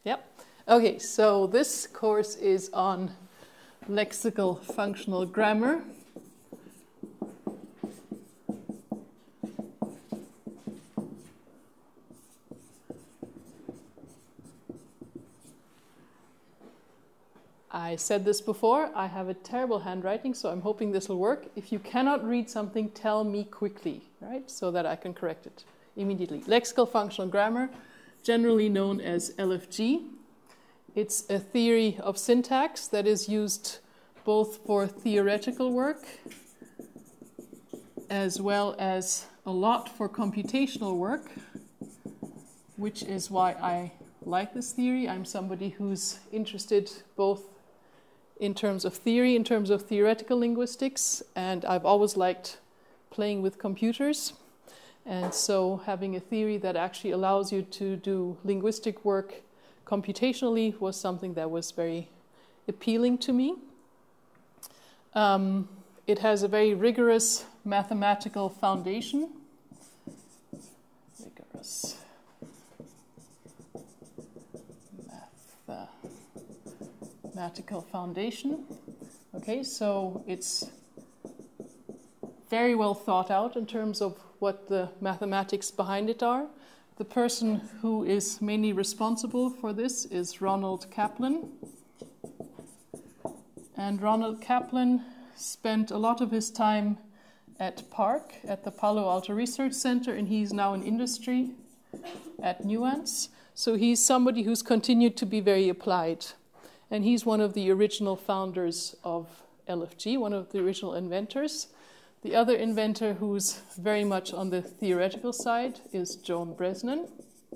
Yep. Okay, so this course is on lexical functional grammar. I said this before, I have a terrible handwriting, so I'm hoping this will work. If you cannot read something, tell me quickly, right, so that I can correct it immediately. Lexical functional grammar, generally known as LFG. It's a theory of syntax that is used both for theoretical work as well as a lot for computational work, which is why I like this theory. I'm somebody who's interested both in terms of theory, in terms of theoretical linguistics, and I've always liked playing with computers. And so having a theory that actually allows you to do linguistic work computationally was something that was very appealing to me. It has a very rigorous mathematical foundation. Mathematical foundation. Okay, so it's very well thought out in terms of what the mathematics behind it are. The person who is mainly responsible for this is Ronald Kaplan. And Ronald Kaplan spent a lot of his time at PARC, at the Palo Alto Research Center, and he's now in industry at Nuance. So he's somebody who's continued to be very applied. And he's one of the original founders of LFG, one of the original inventors. The other inventor who's very much on the theoretical side is Joan Bresnan.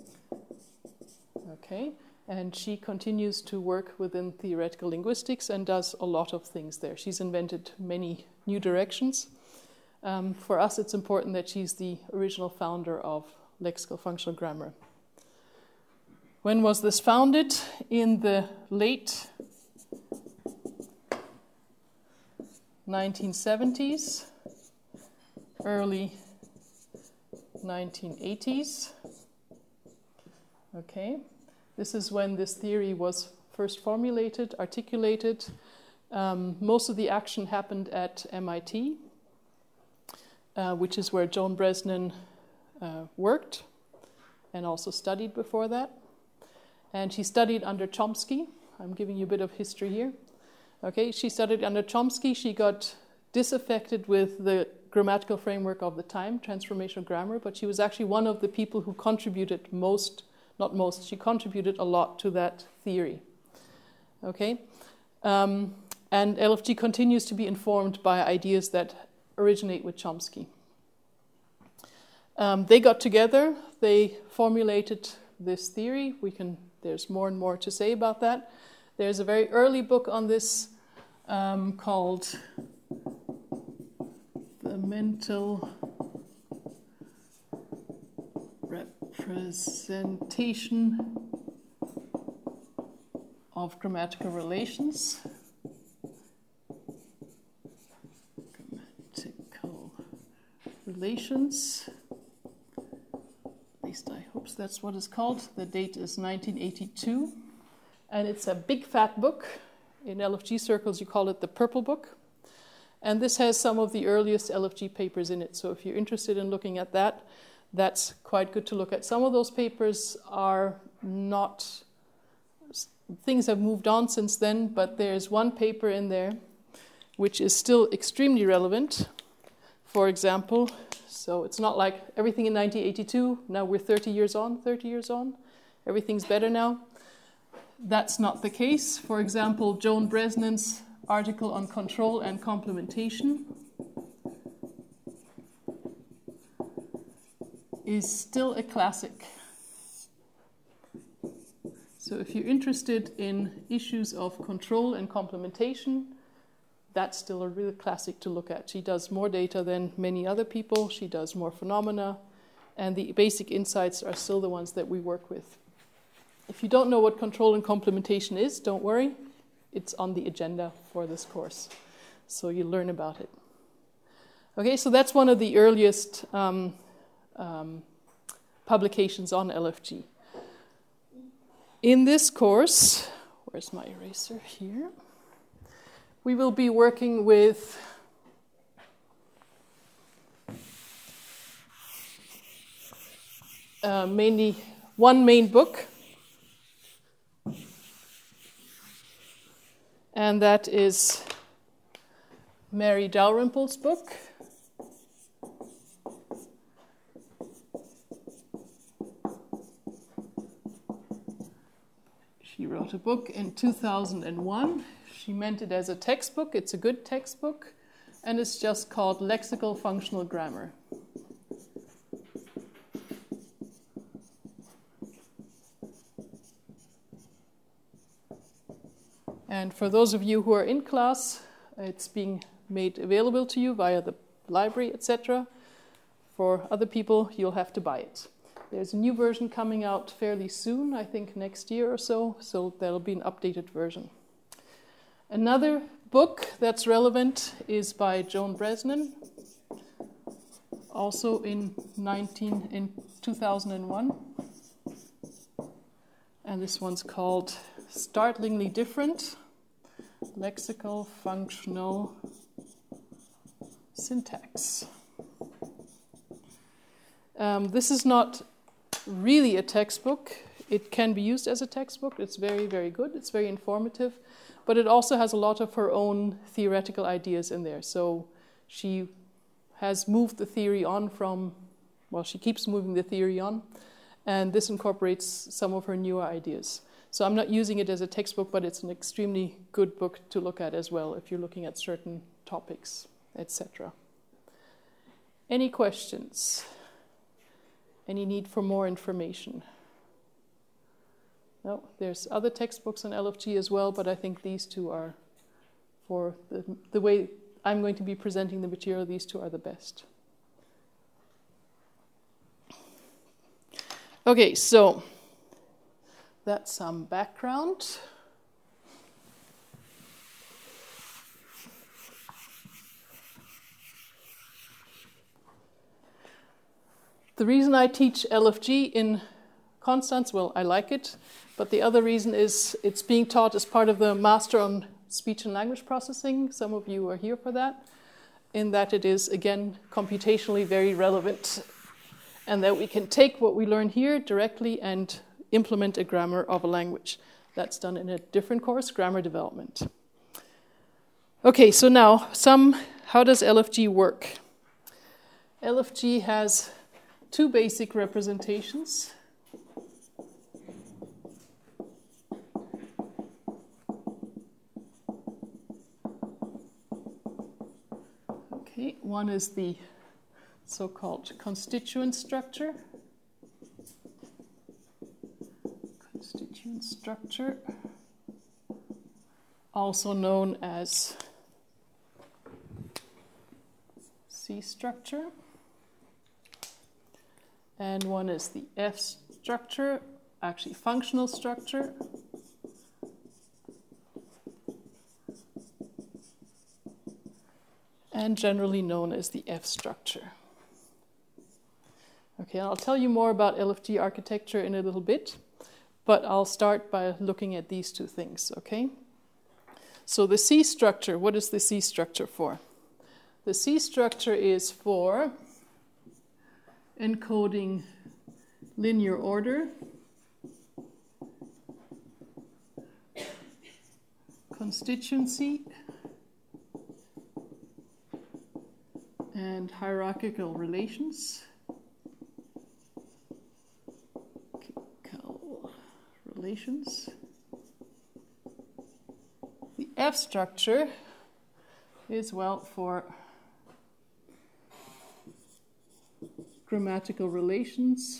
Okay, and she continues to work within theoretical linguistics and does a lot of things there. She's invented many new directions. For us, it's important that she's the original founder of lexical functional grammar. When was this founded? In the late 1970s, early 1980s. Okay, this is when this theory was first formulated, articulated. Most of the action happened at MIT, which is where Joan Bresnan worked and also studied before that. And she studied under Chomsky. I'm giving you a bit of history here. Okay, she studied under Chomsky. She got disaffected with the grammatical framework of the time, transformational grammar, but she was actually one of the people who contributed she contributed a lot to that theory. Okay, and LFG continues to be informed by ideas that originate with Chomsky. They got together, they formulated this theory. There's more and more to say about that. There's a very early book on this called The Mental Representation of Grammatical Relations. Grammatical Relations. At least I hope that's what it's called. The date is 1982. And it's a big fat book. In LFG circles, you call it the Purple Book. And this has some of the earliest LFG papers in it. So if you're interested in looking at that, that's quite good to look at. Some of those papers are not... Things have moved on since then, but there's one paper in there which is still extremely relevant. For example, so it's not like everything in 1982, now we're 30 years on, everything's better now. That's not the case. For example, Joan Bresnan's article on control and complementation is still a classic. So if you're interested in issues of control and complementation, that's still a real classic to look at. She does more data than many other people. She does more phenomena. And the basic insights are still the ones that we work with. If you don't know what control and complementation is, don't worry. It's on the agenda for this course. So you learn about it. Okay, so that's one of the earliest publications on LFG. In this course, where's my eraser? Here. We will be working with mainly one main book, and that is Mary Dalrymple's book. She wrote a book in 2001. She meant it as a textbook. It's a good textbook, and it's just called Lexical Functional Grammar. And for those of you who are in class, it's being made available to you via the library, etc. For other people, you'll have to buy it. There's a new version coming out fairly soon, I think next year or so there'll be an updated version. Another book that's relevant is by Joan Bresnan, also in 2001. And this one's called Startlingly Different, Lexical Functional Syntax. This is not really a textbook. It can be used as a textbook. It's very, very good. It's very informative. But it also has a lot of her own theoretical ideas in there. So she has moved the theory on she keeps moving the theory on. And this incorporates some of her newer ideas. So I'm not using it as a textbook, but it's an extremely good book to look at as well if you're looking at certain topics, etc. Any questions? Any need for more information? No, there's other textbooks on LFG as well, but I think these two are, for the way I'm going to be presenting the material, these two are the best. Okay, so that's some background. The reason I teach LFG in Konstanz, well, I like it, but the other reason is it's being taught as part of the Master on Speech and Language Processing. Some of you are here for that, in that it is, again, computationally very relevant, and that we can take what we learn here directly and implement a grammar of a language. That's done in a different course, Grammar Development. Okay, so now, how does LFG work? LFG has two basic representations. Okay, one is the so-called constituent structure. Constituent structure, also known as C structure. And one is the F structure, actually functional structure. And generally known as the F structure. Okay, I'll tell you more about LFG architecture in a little bit, but I'll start by looking at these two things, okay? So the C structure, what is the C structure for? The C structure is for encoding linear order, constituency, and hierarchical relations. The F structure is, well, for grammatical relations,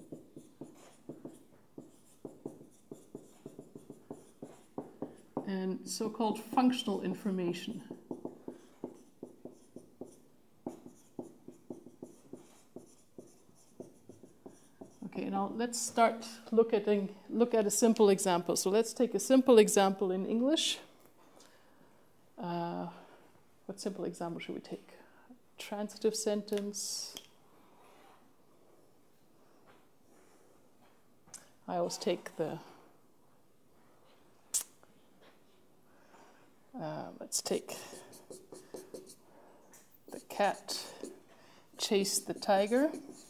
and so-called functional information. Okay, now let's start look at a simple example. So let's take a simple example in English. What simple example should we take? Transitive sentence. I always take the Let's take the cat chased the tiger.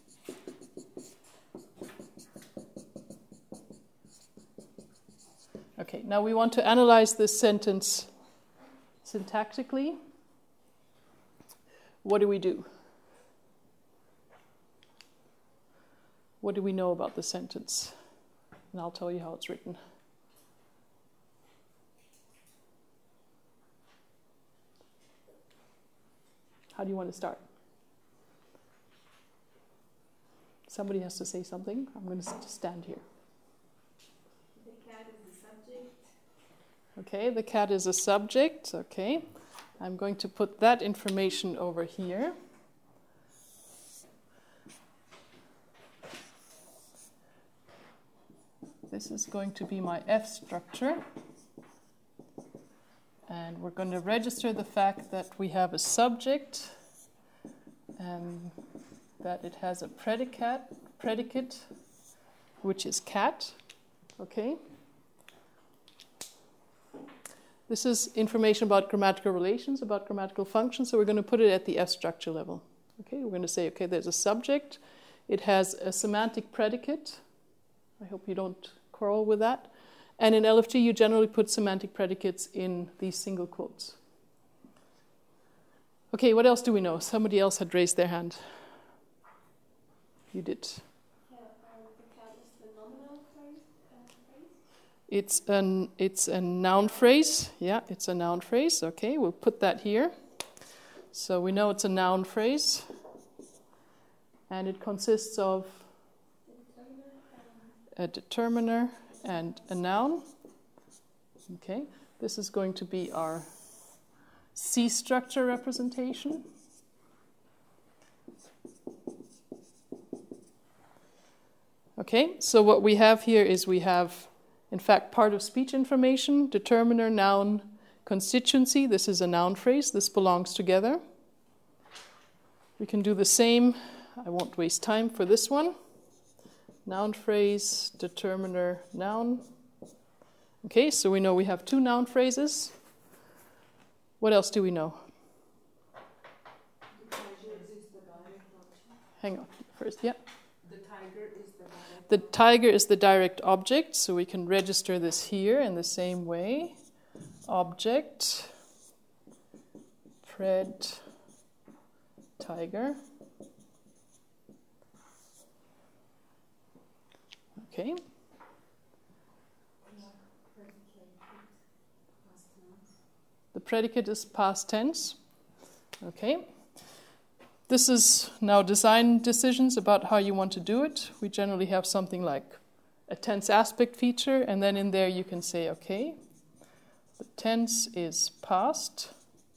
Okay, now we want to analyze this sentence syntactically. What do we do? What do we know about the sentence? And I'll tell you how it's written. How do you want to start? Somebody has to say something. I'm going to stand here. The cat is the subject. Okay, the cat is a subject. Okay, I'm going to put that information over here. This is going to be my F structure. And we're going to register the fact that we have a subject and that it has a predicate, which is cat. Okay. This is information about grammatical relations, about grammatical functions, so we're going to put it at the F structure level. Okay, we're going to say, okay, there's a subject. It has a semantic predicate. I hope you don't quarrel with that. And in LFG, you generally put semantic predicates in these single quotes. Okay, what else do we know? Somebody else had raised their hand. You did. Yeah, the cat is the nominal phrase. It's a noun phrase. Yeah, it's a noun phrase. Okay, we'll put that here. So we know it's a noun phrase. And it consists of a determiner and a noun. Okay, this is going to be our C structure representation. Okay, so what we have here is we have, in fact, part of speech information, determiner, noun, constituency. This is a noun phrase. This belongs together. We can do the same. I won't waste time for this one. Noun phrase, determiner, noun. Okay, so we know we have two noun phrases. What else do we know? Hang on, first, yeah. The tiger is the direct object, so we can register this here in the same way. Object, pred, tiger. Okay. The predicate is past tense. Okay. This is now design decisions about how you want to do it. We generally have something like a tense aspect feature, and then in there you can say, okay, the tense is past.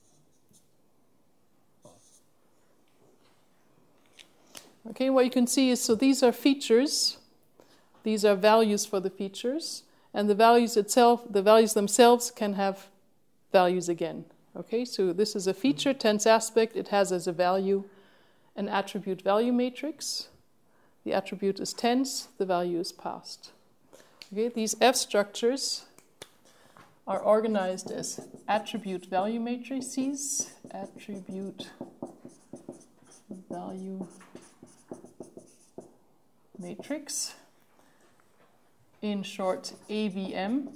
Okay, what you can see is, so these are features. These are values for the features, and the values themselves can have values again. Okay, so this is a feature, tense aspect. It has as a value an attribute value matrix. The attribute is tense, the value is past. Okay, these F structures are organized as attribute value matrices, attribute value matrix, in short, AVM.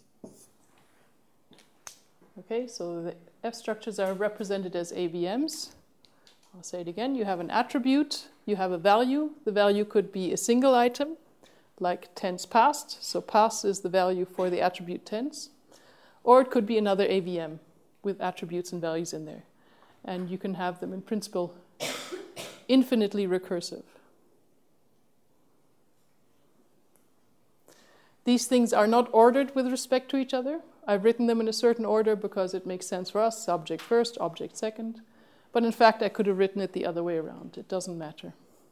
Okay, so the F structures are represented as AVMs. I'll say it again. You have an attribute, you have a value. The value could be a single item, like tense past. So past is the value for the attribute tense. Or it could be another AVM with attributes and values in there. And you can have them, in principle, infinitely recursive. These things are not ordered with respect to each other. I've written them in a certain order because it makes sense for us, subject first, object second. But in fact, I could have written it the other way around. It doesn't matter.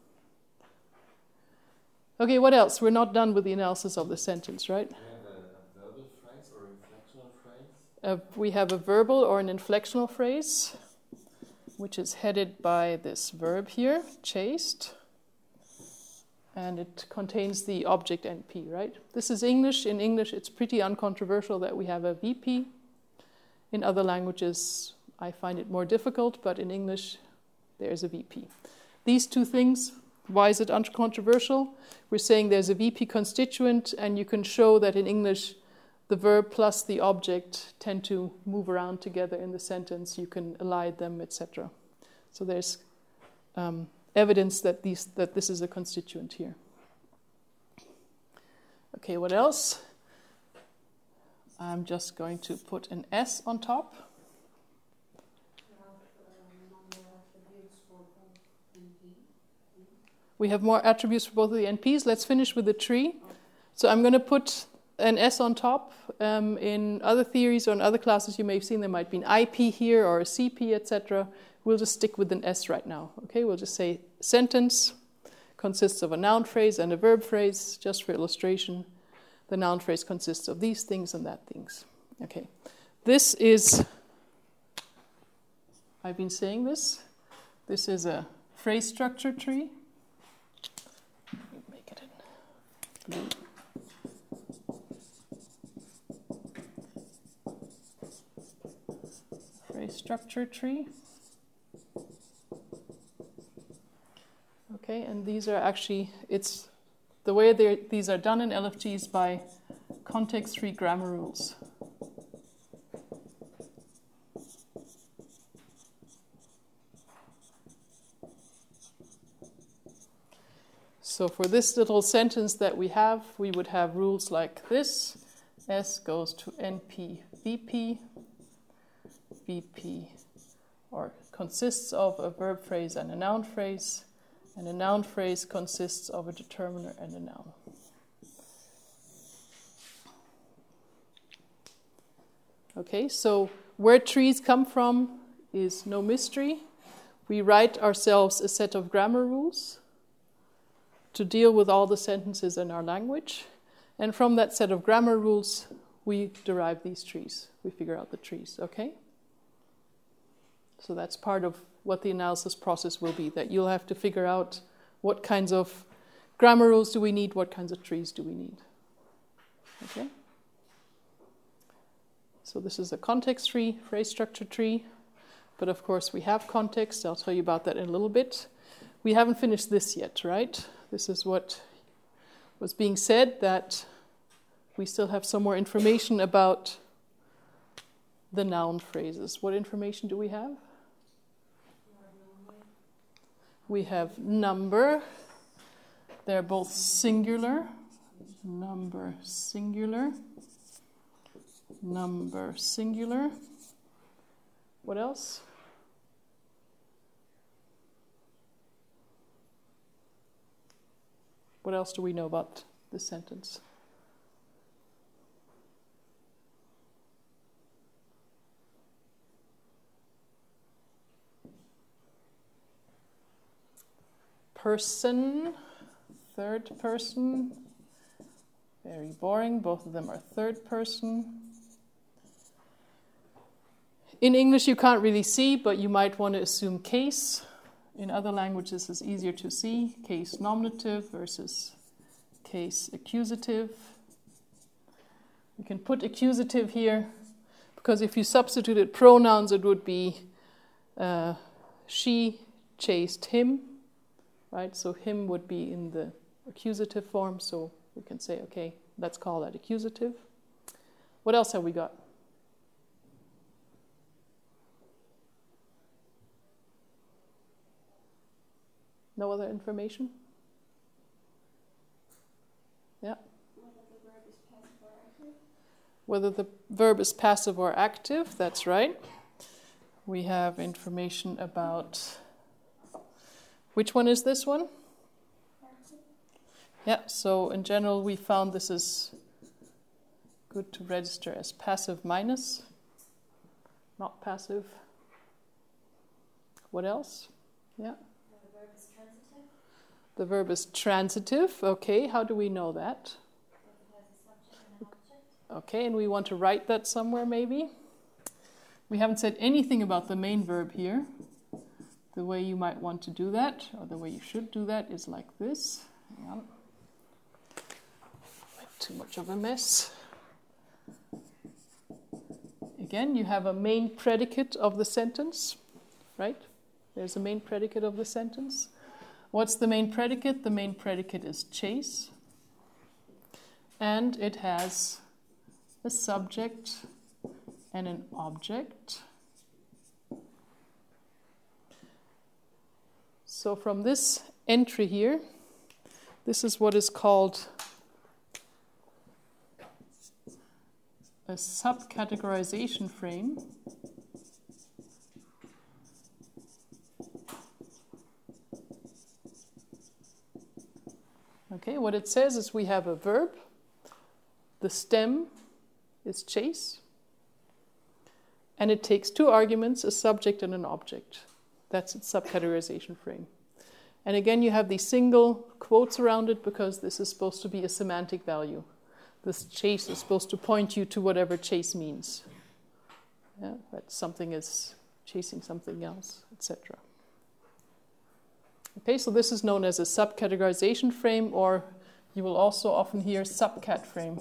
Okay, what else? We're not done with the analysis of the sentence, right? We have a verbal phrase or inflectional phrase? We have a verbal or an inflectional phrase, which is headed by this verb here, chased. And it contains the object NP, right? This is English. In English, it's pretty uncontroversial that we have a VP. In other languages, I find it more difficult, but in English, there's a VP. These two things, why is it uncontroversial? We're saying there's a VP constituent, and you can show that in English, the verb plus the object tend to move around together in the sentence. You can align them, etc. So there's evidence that this is a constituent here. Okay, what else? I'm just going to put an S on top. We have more attributes for both of the NPs. Let's finish with the tree. So I'm going to put an S on top. In other theories or in other classes you may have seen there might be an IP here or a CP, etc. We'll just stick with an S right now. Okay, we'll just say sentence consists of a noun phrase and a verb phrase, just for illustration. The noun phrase consists of these things and that things. Okay, this is, I've been saying this. This is a phrase structure tree. Let me make it in blue. Phrase structure tree. Okay, and these are actually, it's the way these are done in LFG is by context-free grammar rules. So for this little sentence that we have, we would have rules like this. S goes to NP VP. VP or consists of a verb phrase and a noun phrase. And a noun phrase consists of a determiner and a noun. Okay, so where trees come from is no mystery. We write ourselves a set of grammar rules to deal with all the sentences in our language. And from that set of grammar rules, we derive these trees. We figure out the trees, okay? So that's part of what the analysis process will be, that you'll have to figure out what kinds of grammar rules do we need, what kinds of trees do we need. Okay? So this is a context tree, phrase structure tree, but of course we have context. I'll tell you about that in a little bit. We haven't finished this yet, right? This is what was being said, that we still have some more information about the noun phrases. What information do we have? We have number. They're both singular. Number singular. Number singular. What else? What else do we know about this sentence? Person, third person. Very boring. Both of them are third person. In English you can't really see, but you might want to assume case. In other languages it's easier to see. Case nominative versus case accusative. You can put accusative here, because if you substituted pronouns it would be she chased him. Right, so him would be in the accusative form, so we can say, okay, let's call that accusative. What else have we got? No other information? Yeah. Whether the verb is passive or active, that's right. We have information about... Which one is this one? Yeah, so in general we found this is good to register as passive minus, not passive. What else? Yeah. The verb is transitive. The verb is transitive. Okay, how do we know that? It has a subject and an object. Okay, and we want to write that somewhere maybe. We haven't said anything about the main verb here. The way you might want to do that, or the way you should do that, is like this. Hang on. Make too much of a mess. again, you have a main predicate of the sentence, right? There's a main predicate of the sentence. What's the main predicate? The main predicate is Chase. And it has a subject and an object. So from this entry here, this is what is called a subcategorization frame. Okay, what it says is we have a verb. The stem is Chase. And it takes two arguments, a subject and an object. That's its subcategorization frame. And again, you have these single quotes around it because this is supposed to be a semantic value. This Chase is supposed to point you to whatever Chase means. Yeah, that something is chasing something else, etc. Okay, so this is known as a subcategorization frame, or you will also often hear subcat frame.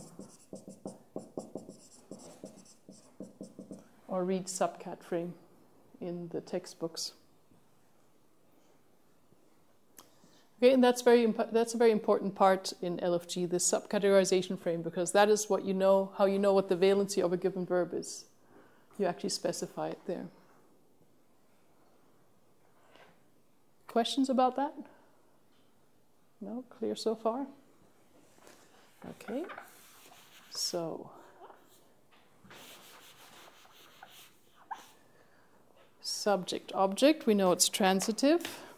Or read subcat frame in the textbooks. Okay, and that's a very important part in LFG, the subcategorization frame, because that is what you know, how you know what the valency of a given verb is. You actually specify it there. Questions about that? No? Clear so far? Okay. So, subject, object, we know it's transitive.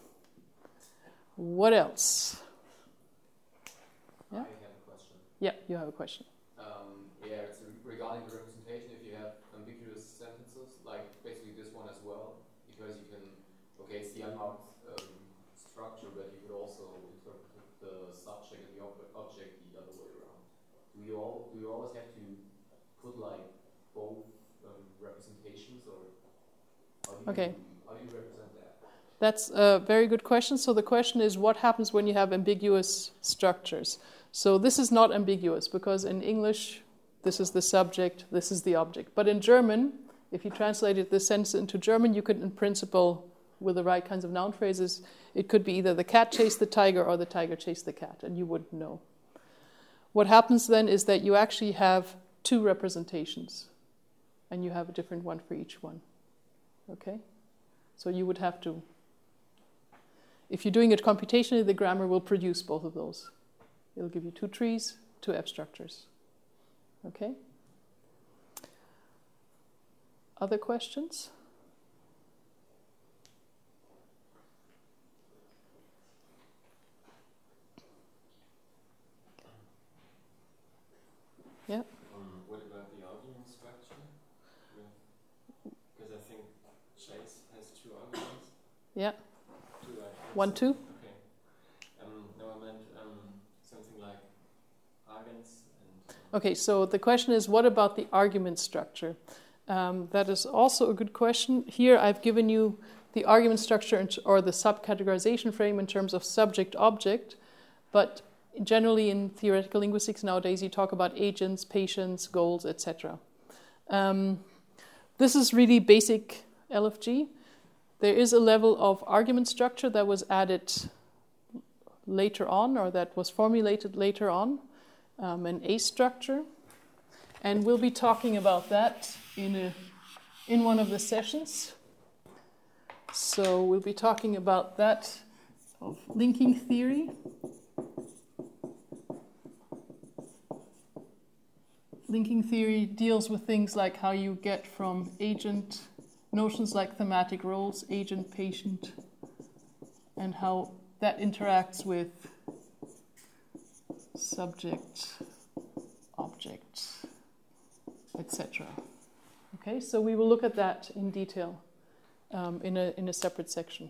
What else? Yeah? I have a question. Yeah, you have a question. It's regarding the representation. If you have ambiguous sentences, like basically this one as well, because you can, okay, it's the unmarked structure, but you could also interpret the subject and the object the other way around. Do you always have to put like both representations, or how do you represent that? That's a very good question. So the question is, what happens when you have ambiguous structures? So this is not ambiguous, because in English, this is the subject, this is the object. But in German, if you translated this sentence into German, you could, in principle, with the right kinds of noun phrases, it could be either the cat chased the tiger or the tiger chased the cat, and you wouldn't know. What happens then is that you actually have two representations, and you have a different one for each one. Okay? So you would have to, if you're doing it computationally, the grammar will produce both of those. It'll give you two trees, two F structures. Okay? Other questions? Yeah? What about the argument structure? Because I think Chase has two arguments. Yeah. Two arguments. 1, 2? Okay. No, I meant something like arguments. Okay, so the question is, what about the argument structure? That is also a good question. Here I've given you the argument structure or the subcategorization frame in terms of subject-object, but generally in theoretical linguistics nowadays you talk about agents, patients, goals, etc. This is really basic LFG. There is a level of argument structure that was added later on, or that was formulated later on, an ACE structure. And we'll be talking about that in one of the sessions. So we'll be talking about that of linking theory. Linking theory deals with things like how you get from agent, notions like thematic roles, agent, patient, and how that interacts with subject, object, etc. Okay, so we will look at that in detail in a separate section.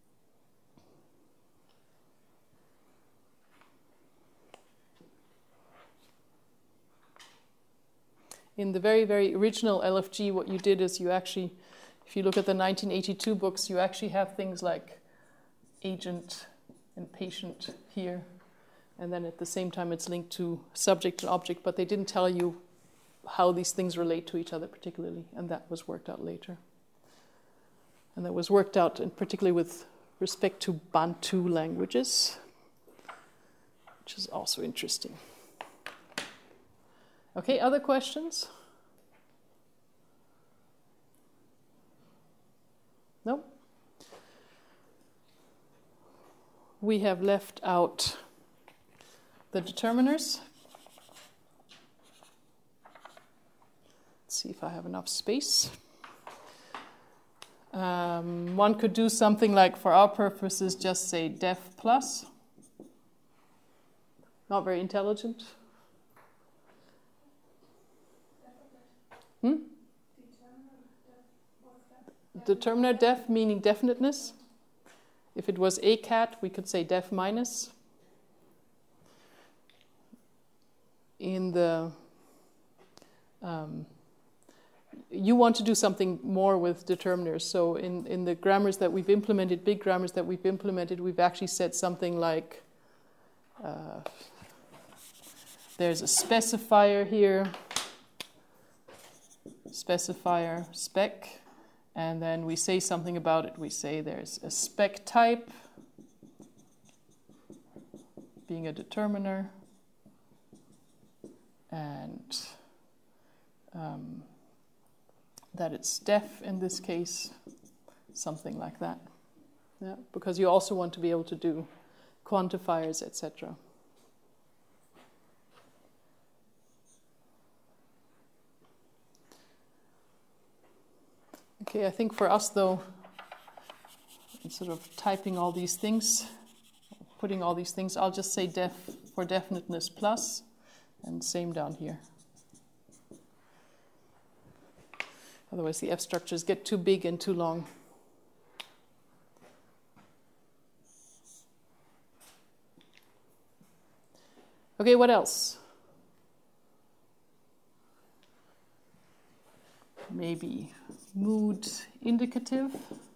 In the very, very original LFG, what you did is you actually, if you look at the 1982 books, you actually have things like agent and patient here. And then at the same time, it's linked to subject and object, but they didn't tell you how these things relate to each other particularly, and that was worked out later. And that was worked out in particularly with respect to Bantu languages, which is also interesting. Okay, other questions? No? We have left out the determiners. Let's see if I have enough space. One could do something like, for our purposes, just say def plus. Not very intelligent. Determiner def meaning definiteness. If it was a cat, we could say def minus. In the you want to do something more with determiners. So in the grammars that we've implemented, big grammars that we've implemented, we've actually said something like there's a specifier here, specifier spec, and then we say something about it. We say there's a spec type being a determiner, and that it's def in this case, something like that. Yeah, because you also want to be able to do quantifiers, etc. Okay, I think for us though, instead of typing all these things, putting all these things, I'll just say def for definiteness plus, and same down here. Otherwise the F structures get too big and too long. Okay, what else? Maybe mood indicative.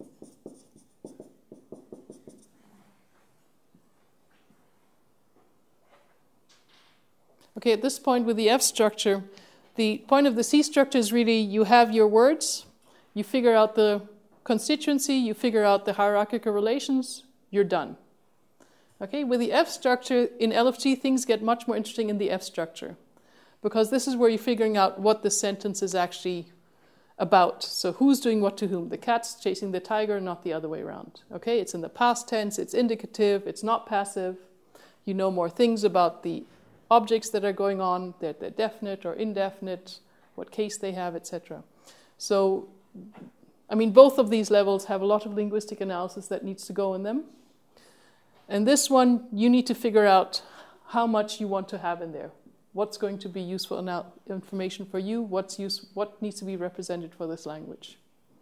Okay, at this point with the F structure, the point of the C structure is really you have your words, you figure out the constituency, you figure out the hierarchical relations, you're done. Okay, with the F structure in LFG, things get much more interesting in the F structure, because this is where you're figuring out what the sentence is actually about. So who's doing what to whom? The cat's chasing the tiger, not the other way around. Okay, it's in the past tense, it's indicative, it's not passive. You know more things about the objects that are going on, that they're definite or indefinite, what case they have, etc. So, I mean, both of these levels have a lot of linguistic analysis that needs to go in them. And this one, you need to figure out how much you want to have in there. What's going to be useful information for you? What needs to be represented for this language?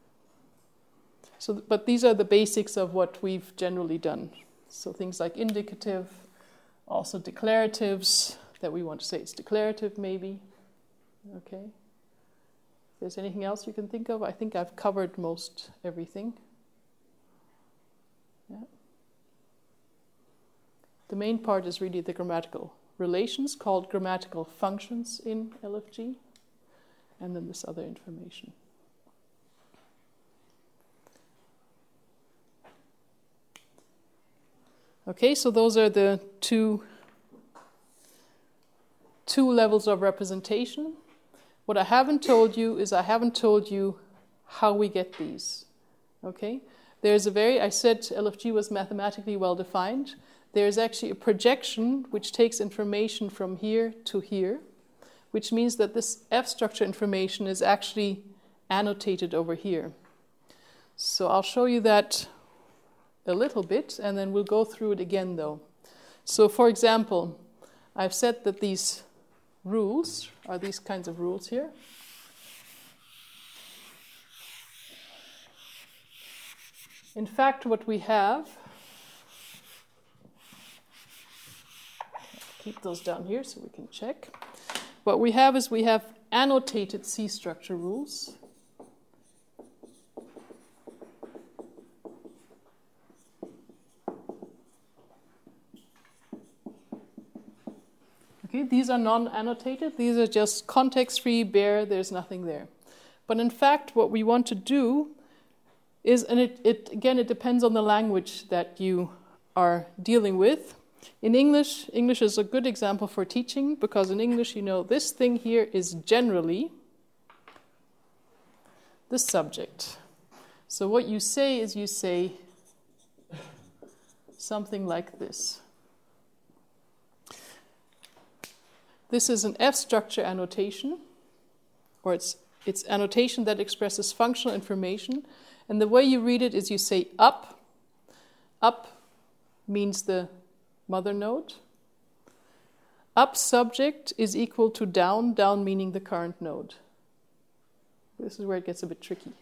So, but these are the basics of what we've generally done. So things like indicative, also declaratives, that we want to say it's declarative maybe. Okay. If there's anything else you can think of, I think I've covered most everything. Yeah. The main part is really the grammatical relations, called grammatical functions in LFG, and then this other information. Okay, so those are the two levels of representation. What I haven't told you is I haven't told you how we get these. Okay? There's I said LFG was mathematically well defined. There's actually a projection which takes information from here to here, which means that this F structure information is actually annotated over here. So I'll show you that a little bit, and then we'll go through it again though. So for example, I've said that these rules are these kinds of rules here. In fact, what we have, keep those down here so we can check. What we have is we have annotated C structure rules. Okay, these are non-annotated. These are just context-free, bare, there's nothing there. But in fact, what we want to do is, and it depends on the language that you are dealing with. In English is a good example for teaching, because in English, you know, this thing here is generally the subject. So what you say is you say something like this. This is an F-structure annotation, or it's annotation that expresses functional information. And the way you read it is you say up. Up means the mother node. Up subject is equal to down, down meaning the current node. This is where it gets a bit tricky.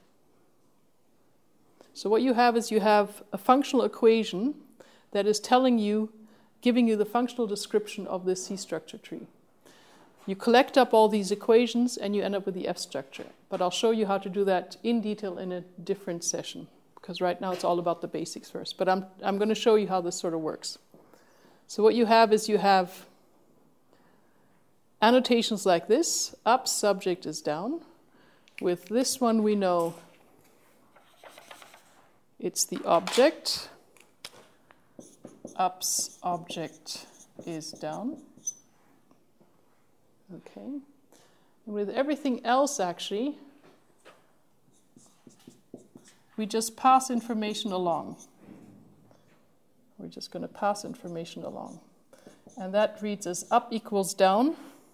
So what you have is you have a functional equation that is giving you the functional description of this C-structure tree. You collect up all these equations and you end up with the F structure. But I'll show you how to do that in detail in a different session, because right now it's all about the basics first. But I'm going to show you how this sort of works. So what you have is you have annotations like this. Up subject is down. With this one we know it's the object. Up's object is down. Okay. And with everything else, actually, we just pass information along. We're just going to pass information along. And that reads as up equals down.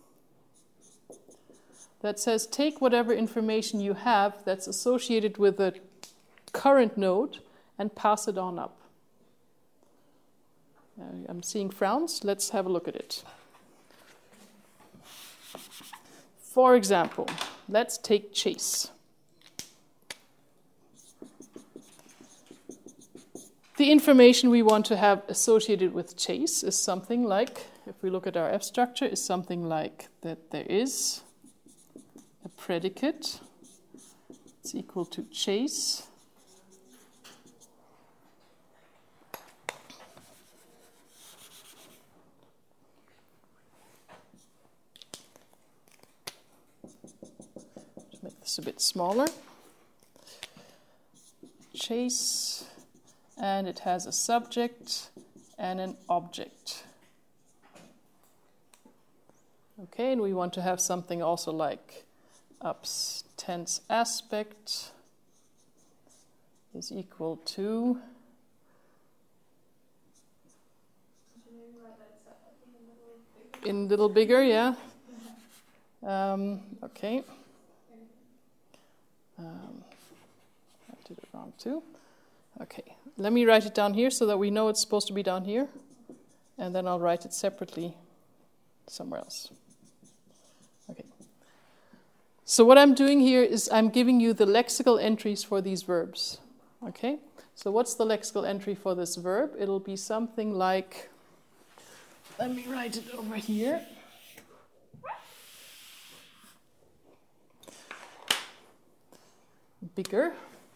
That says take whatever information you have that's associated with the current node and pass it on up. I'm seeing frowns. Let's have a look at it. For example, let's take Chase. The information we want to have associated with Chase is something like, if we look at our F structure, is something like that there is a predicate. It's equal to Chase. Make this a bit smaller. Chase, and it has a subject and an object. Okay, and we want to have something also like up's tense aspect is equal to in a little bigger, yeah. Okay. I did it wrong too. Okay, let me write it down here so that we know it's supposed to be down here, and then I'll write it separately somewhere else. Okay. So what I'm doing here is I'm giving you the lexical entries for these verbs. Okay? So what's the lexical entry for this verb? It'll be something like, let me write it over here. Bigger.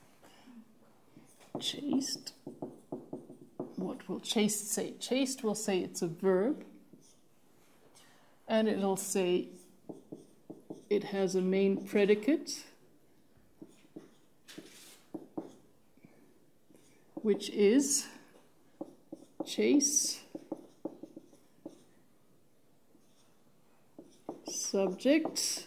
Chased. What will chaste say? Chaste will say it's a verb. And it'll say it has a main predicate, which is chase, subject,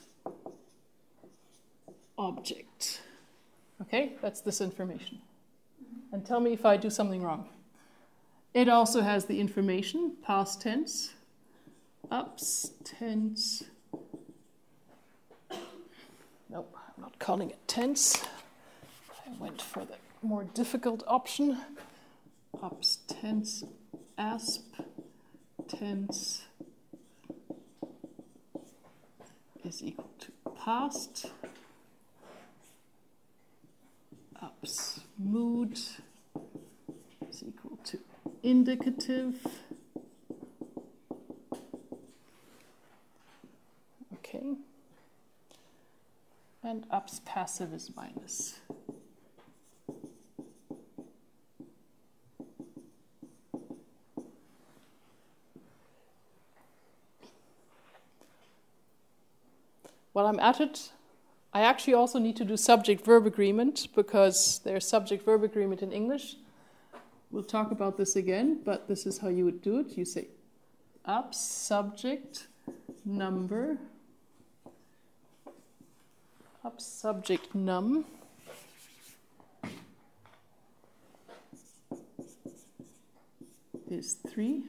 object. Okay, that's this information. And tell me if I do something wrong. It also has the information, past tense, ups, tense. Nope, I'm not calling it tense. I went for the more difficult option. Ups, tense, asp, tense is equal to past. Ups, mood is equal to indicative. Okay. And ups passive is minus. I'm at it, I actually also need to do subject-verb agreement because there's subject-verb agreement in English. We'll talk about this again, but this is how you would do it. You say up subject number, up subject num, is 3,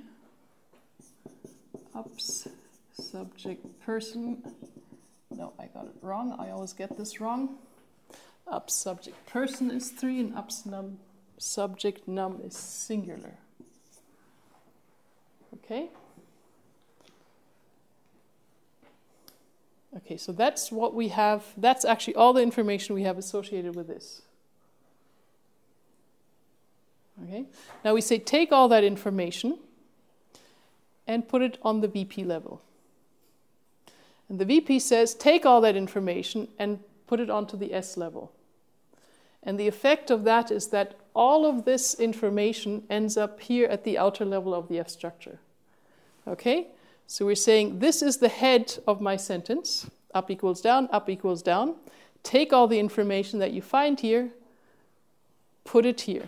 ups subject person, no, I got it wrong, I always get this wrong. Ups subject person is 3 and ups num subject num is singular. Okay? Okay, so that's what we have, that's actually all the information we have associated with this. Okay? Now we say take all that information and put it on the VP level. And the VP says take all that information and put it onto the S level. And the effect of that is that all of this information ends up here at the outer level of the F structure. Okay? So we're saying this is the head of my sentence. Up equals down, up equals down. Take all the information that you find here, put it here.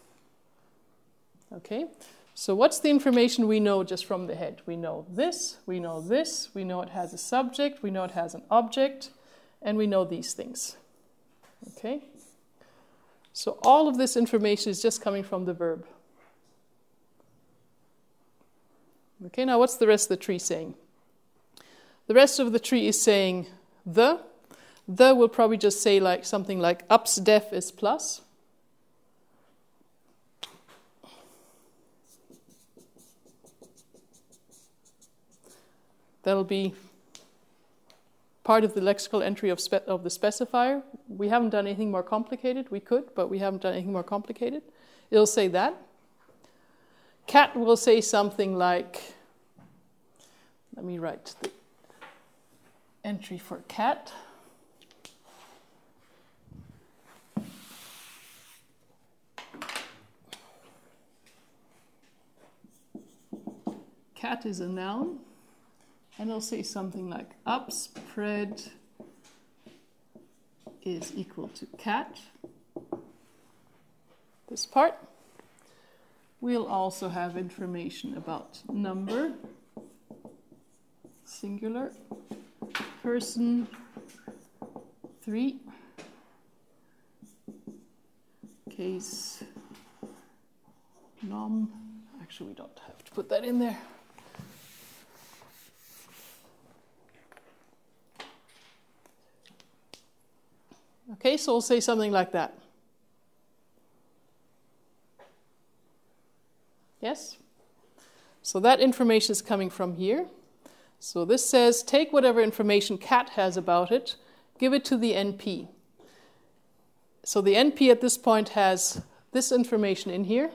Okay? So what's the information we know just from the head? We know this, we know this, we know it has a subject, we know it has an object, and we know these things. Okay? So all of this information is just coming from the verb. Okay, now what's the rest of the tree saying? The rest of the tree is saying the. The will probably just say like something like ups def is plus. That'll be part of the lexical entry of the specifier. We haven't done anything more complicated. We could, but we haven't done anything more complicated. It'll say that. Cat will say something like, let me write the entry for cat. Cat is a noun. And it'll say something like upspread is equal to cat. This part. We'll also have information about number, singular, person, 3, case, nom. Actually, we don't have to put that in there. Okay, so we'll say something like that. Yes? So that information is coming from here. So this says, take whatever information cat has about it, give it to the NP. So the NP at this point has this information in here.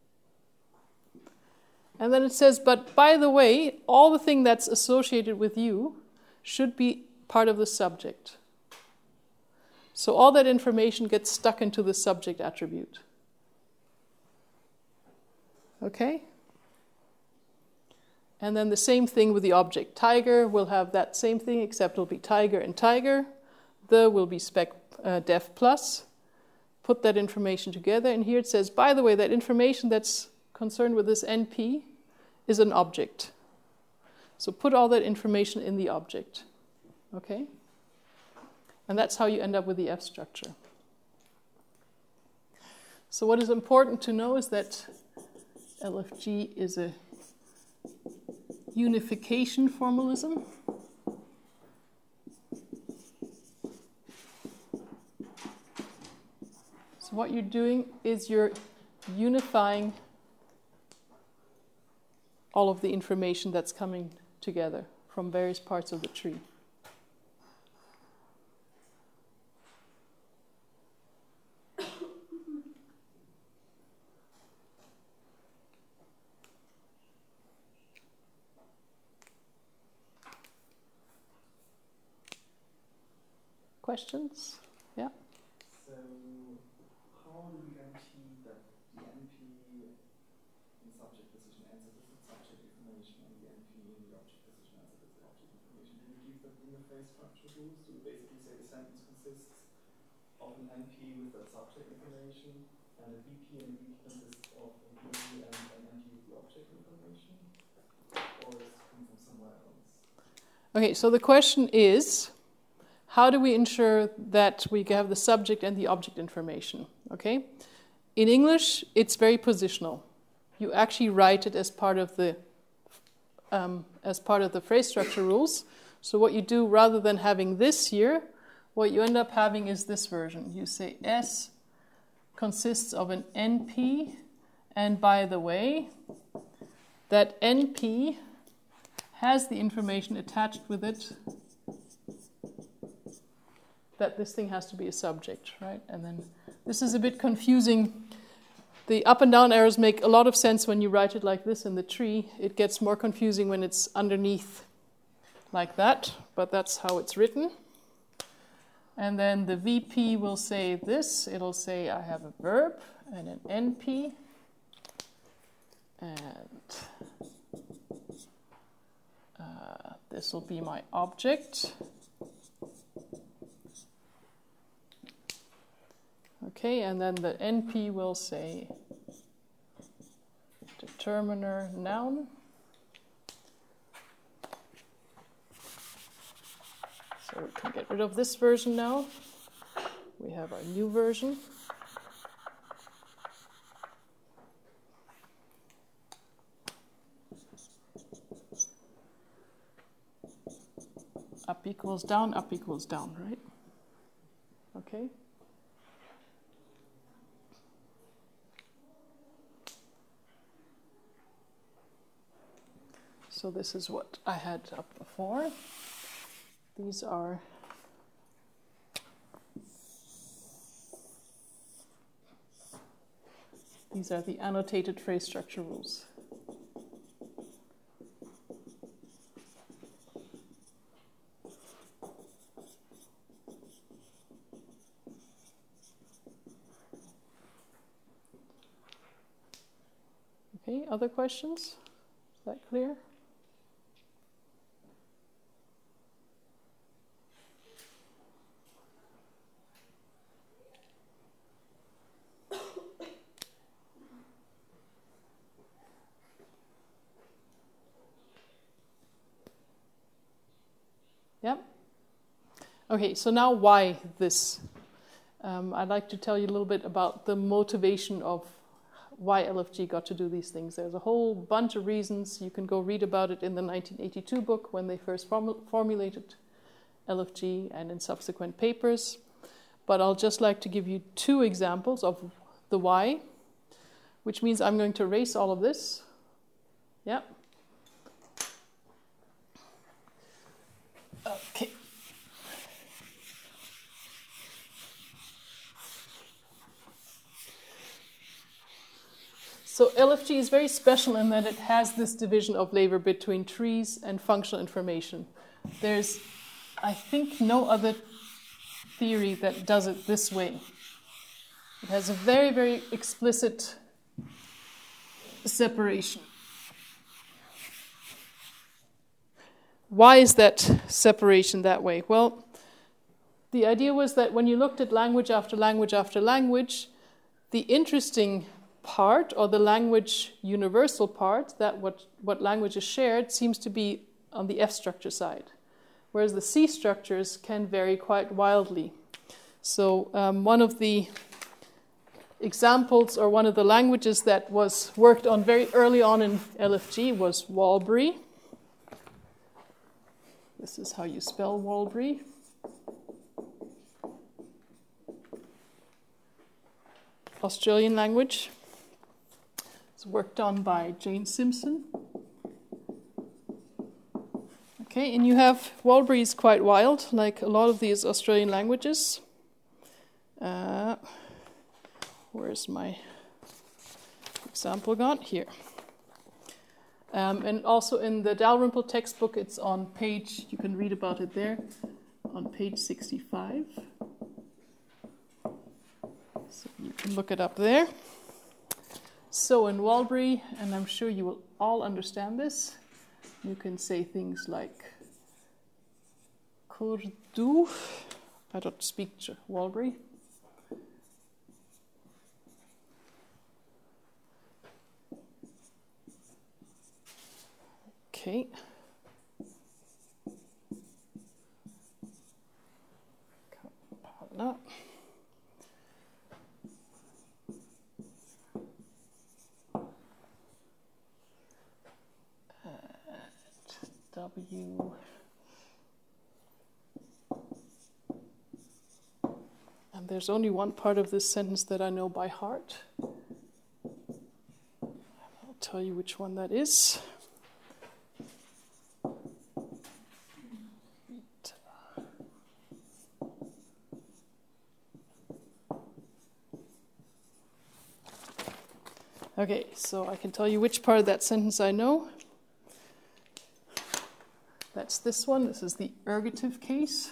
And then it says, but by the way, all the thing that's associated with you should be part of the subject. So all that information gets stuck into the subject attribute. Okay? And then the same thing with the object. Tiger will have that same thing, except it'll be tiger and tiger. The will be spec def plus. Put that information together. And here it says, by the way, that information that's concerned with this NP is an object. So put all that information in the object. Okay? And that's how you end up with the F structure. So what is important to know is that LFG is a unification formalism. So what you're doing is you're unifying all of the information that's coming together from various parts of the tree. Questions? Yeah? So, how do you guarantee that the NP in subject position answers the subject information and the NP in the object position answers the object information? Do you give that interface structure rules to an NP with the subject information, and a VP and a VP consists of a VP and an NP with the object information, or is it coming from somewhere else? Okay, so the question is, how do we ensure that we have the subject and the object information? Okay, in English, it's very positional. You actually write it as part of the phrase structure rules. So what you do, rather than having this here, what you end up having is this version. You say S consists of an NP, and by the way, that NP has the information attached with it that this thing has to be a subject, right? And then this is a bit confusing. The up and down arrows make a lot of sense when you write it like this in the tree. It gets more confusing when it's underneath like that, but that's how it's written. And then the VP will say this. It'll say I have a verb and an NP. And this will be my object. Okay, and then the NP will say determiner noun. So we can get rid of this version now. We have our new version. Up equals down, right? Okay. So this is what I had up before. These are the annotated phrase structure rules. Okay, other questions? Is that clear? Yeah? Okay, so now why this? I'd like to tell you a little bit about the motivation of why LFG got to do these things. There's a whole bunch of reasons. You can go read about it in the 1982 book when they first formulated LFG and in subsequent papers. But I'll just like to give you two examples of the why, which means I'm going to erase all of this. Yeah. Okay. So LFG is very special in that it has this division of labor between trees and functional information. There's, I think, no other theory that does it this way. It has a very, very explicit separation. Why is that separation that way? Well, the idea was that when you looked at language after language after language, the interesting part, or the language universal part, that what language is shared, seems to be on the F structure side, whereas the C structures can vary quite wildly. So one of the examples, or one of the languages that was worked on very early on in LFG was Walbury. This is how you spell Walbury. Australian language. It's worked on by Jane Simpson. Okay, and you have Walbury is quite wild, like a lot of these Australian languages. Where's my example gone? Here. And also in the Dalrymple textbook, it's on page, you can read about it there, on page 65. So you can look it up there. So in Walbury, and I'm sure you will all understand this, you can say things like Kurdu. I don't speak Walbury. Okay. Kappala. W. And there's only one part of this sentence that I know by heart. I'll tell you which one that is. Okay, so I can tell you which part of that sentence I know. That's this one. This is the ergative case.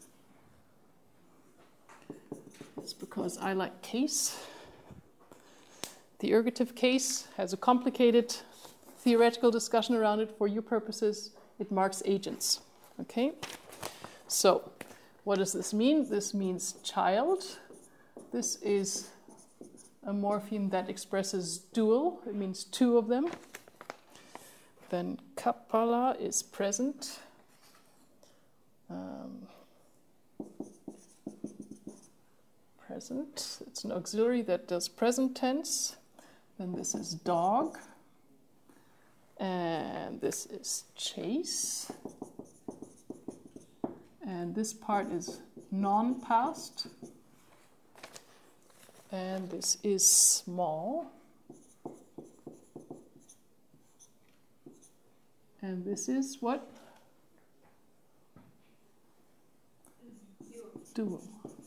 It's because I like case. The ergative case has a complicated theoretical discussion around it. For your purposes, it marks agents. Okay? So, what does this mean? This means child. This is a morpheme that expresses dual. It means two of them. Then Kappala is present. Present. It's an auxiliary that does present tense. Then this is dog. And this is chase. And this part is non-past. And this is small. And this is what? Dual.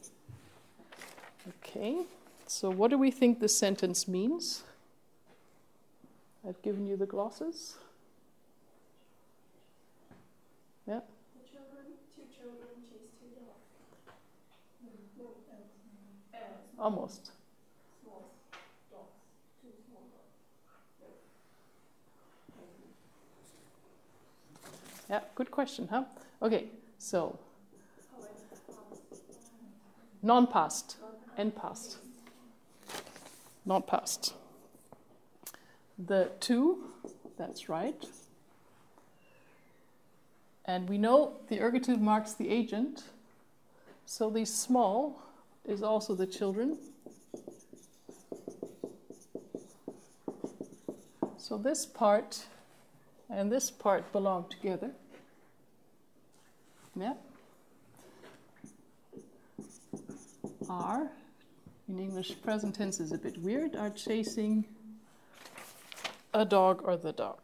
Okay, so what do we think this sentence means? I've given you the glosses. Yeah? Two children chase two dogs. Almost. Small dogs. Two small dogs. Yeah, good question, huh? Okay, so non-past and past. Not past. The two, that's right. And we know the ergative marks the agent, so the small is also the children. So this part and this part belong together. Yeah. Are, in English present tense is a bit weird, are chasing a dog or the dog.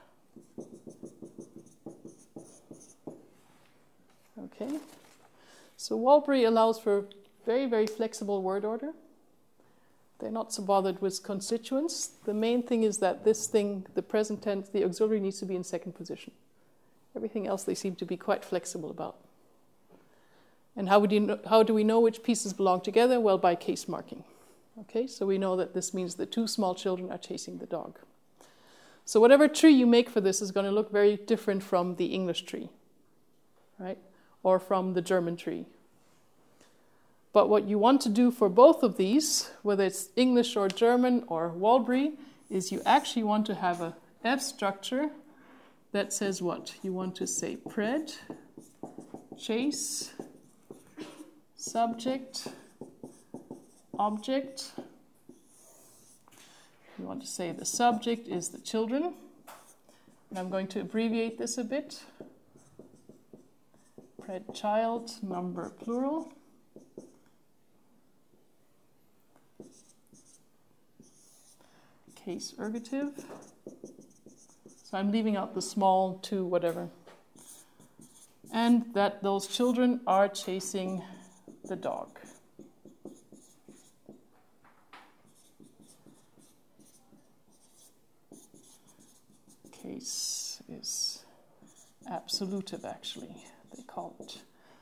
Okay. So Walbury allows for very, very flexible word order. They're not so bothered with constituents. The main thing is that this thing, the present tense, the auxiliary needs to be in second position. Everything else they seem to be quite flexible about. And how do we know which pieces belong together? Well, by case marking. Okay, so we know that this means the two small children are chasing the dog. So whatever tree you make for this is going to look very different from the English tree, right? Or from the German tree. But what you want to do for both of these, whether it's English or German or Walbury, is you actually want to have a F structure that says what? You want to say pred, chase, subject, object. You want to say the subject is the children. And I'm going to abbreviate this a bit. Pred child, number plural. Case ergative. So I'm leaving out the small to whatever. And that those children are chasing the dog. Case is absolutive, actually, they call it.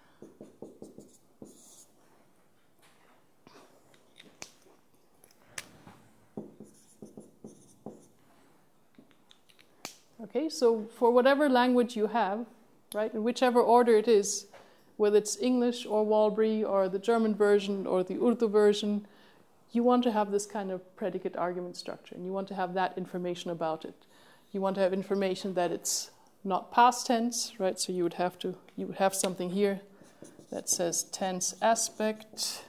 Okay, so for whatever language you have, right, in whichever order it is, whether it's English or Walbury or the German version or the Urdu version, you want to have this kind of predicate argument structure, and you want to have that information about it. You want to have information that it's not past tense, right? So you would have something here that says tense aspect,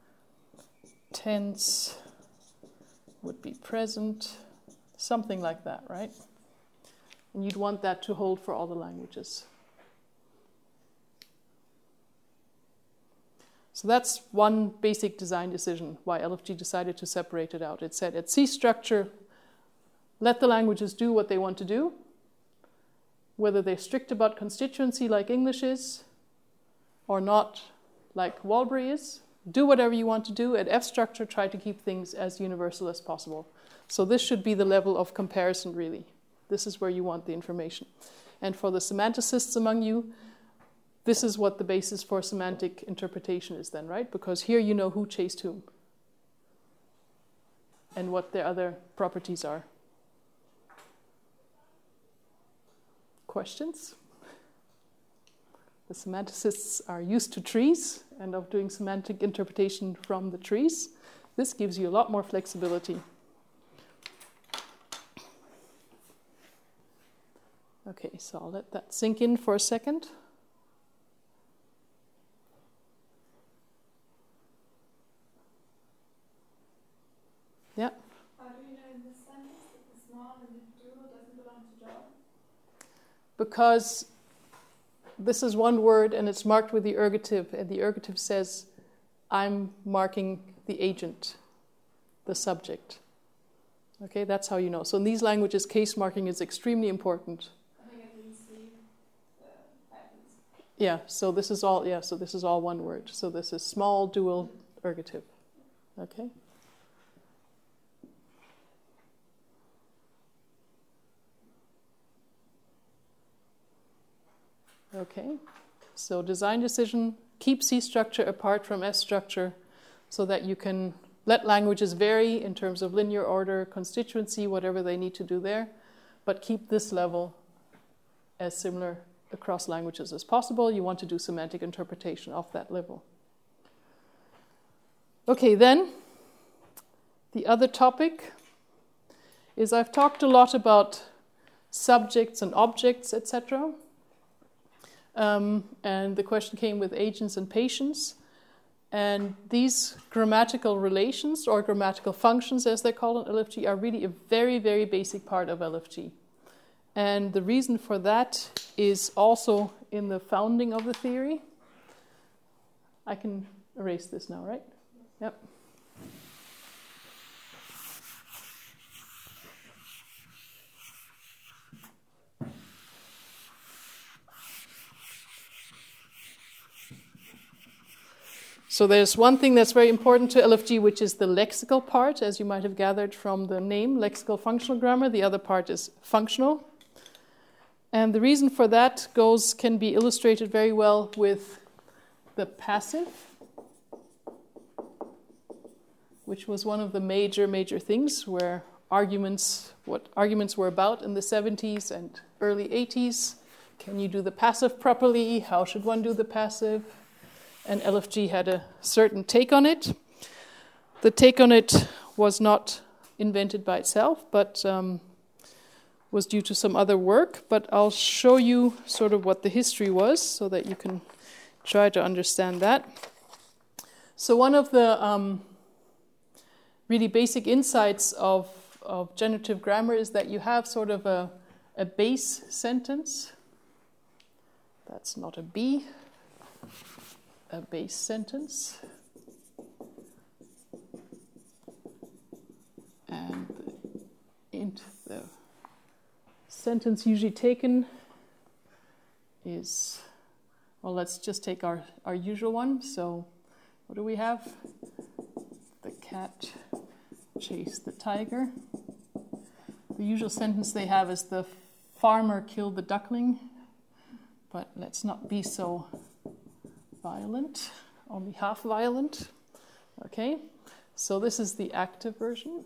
tense would be present, something like that, right? And you'd want that to hold for all the languages. So that's one basic design decision why LFG decided to separate it out. It said at C structure, let the languages do what they want to do, whether they're strict about constituency like English is, or not like Walbury is. Do whatever you want to do. At F structure, try to keep things as universal as possible. So this should be the level of comparison, really. This is where you want the information. And for the semanticists among you, this is what the basis for semantic interpretation is then, right? Because here you know who chased whom and what their other properties are. Questions? The semanticists are used to trees and of doing semantic interpretation from the trees. This gives you a lot more flexibility. Okay, so I'll let that sink in for a second. Yeah? How do you know in this sentence that the small and the dual doesn't belong to John? Because this is one word and it's marked with the ergative, and the ergative says, I'm marking the agent, the subject. Okay, that's how you know. So in these languages, case marking is extremely important. I think I didn't see the patterns. Yeah, so this is all one word. So this is small, dual, ergative. Okay? Okay, so design decision, keep C structure apart from S structure so that you can let languages vary in terms of linear order, constituency, whatever they need to do there, but keep this level as similar across languages as possible. You want to do semantic interpretation of that level. Okay, then the other topic is I've talked a lot about subjects and objects, etc. And the question came with agents and patients. And these grammatical relations, or grammatical functions as they're called in LFG, are really a very, very basic part of LFG. And the reason for that is also in the founding of the theory. I can erase this now, right? Yep. So there's one thing that's very important to LFG, which is the lexical part, as you might have gathered from the name, lexical functional grammar. The other part is functional. And the reason for that can be illustrated very well with the passive, which was one of the major things where what arguments were about in the 70s and early 80s. Can you do the passive properly? How should one do the passive? And LFG had a certain take on it. The take on it was not invented by itself, but was due to some other work. But I'll show you sort of what the history was so that you can try to understand that. So one of the really basic insights of generative grammar is that you have sort of a base sentence. That's not a B. A base sentence, and the sentence usually taken is, well, let's just take our usual one. So what do we have? The cat chased the tiger. The usual sentence they have is the farmer killed the duckling, but let's not be so violent, only half violent. Okay, so this is the active version.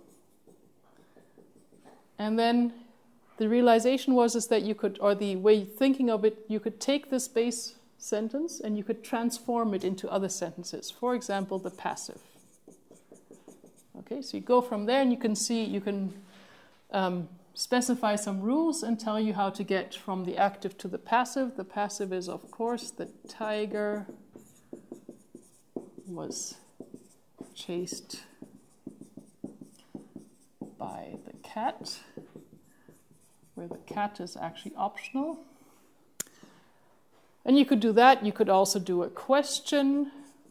And then the realization is that you could, or the way thinking of it, you could take this base sentence and you could transform it into other sentences. For example, the passive. Okay, so you go from there and you can see, specify some rules and tell you how to get from the active to the passive. The passive is, of course, the tiger was chased by the cat, where the cat is actually optional. And you could do that. You could also do a question.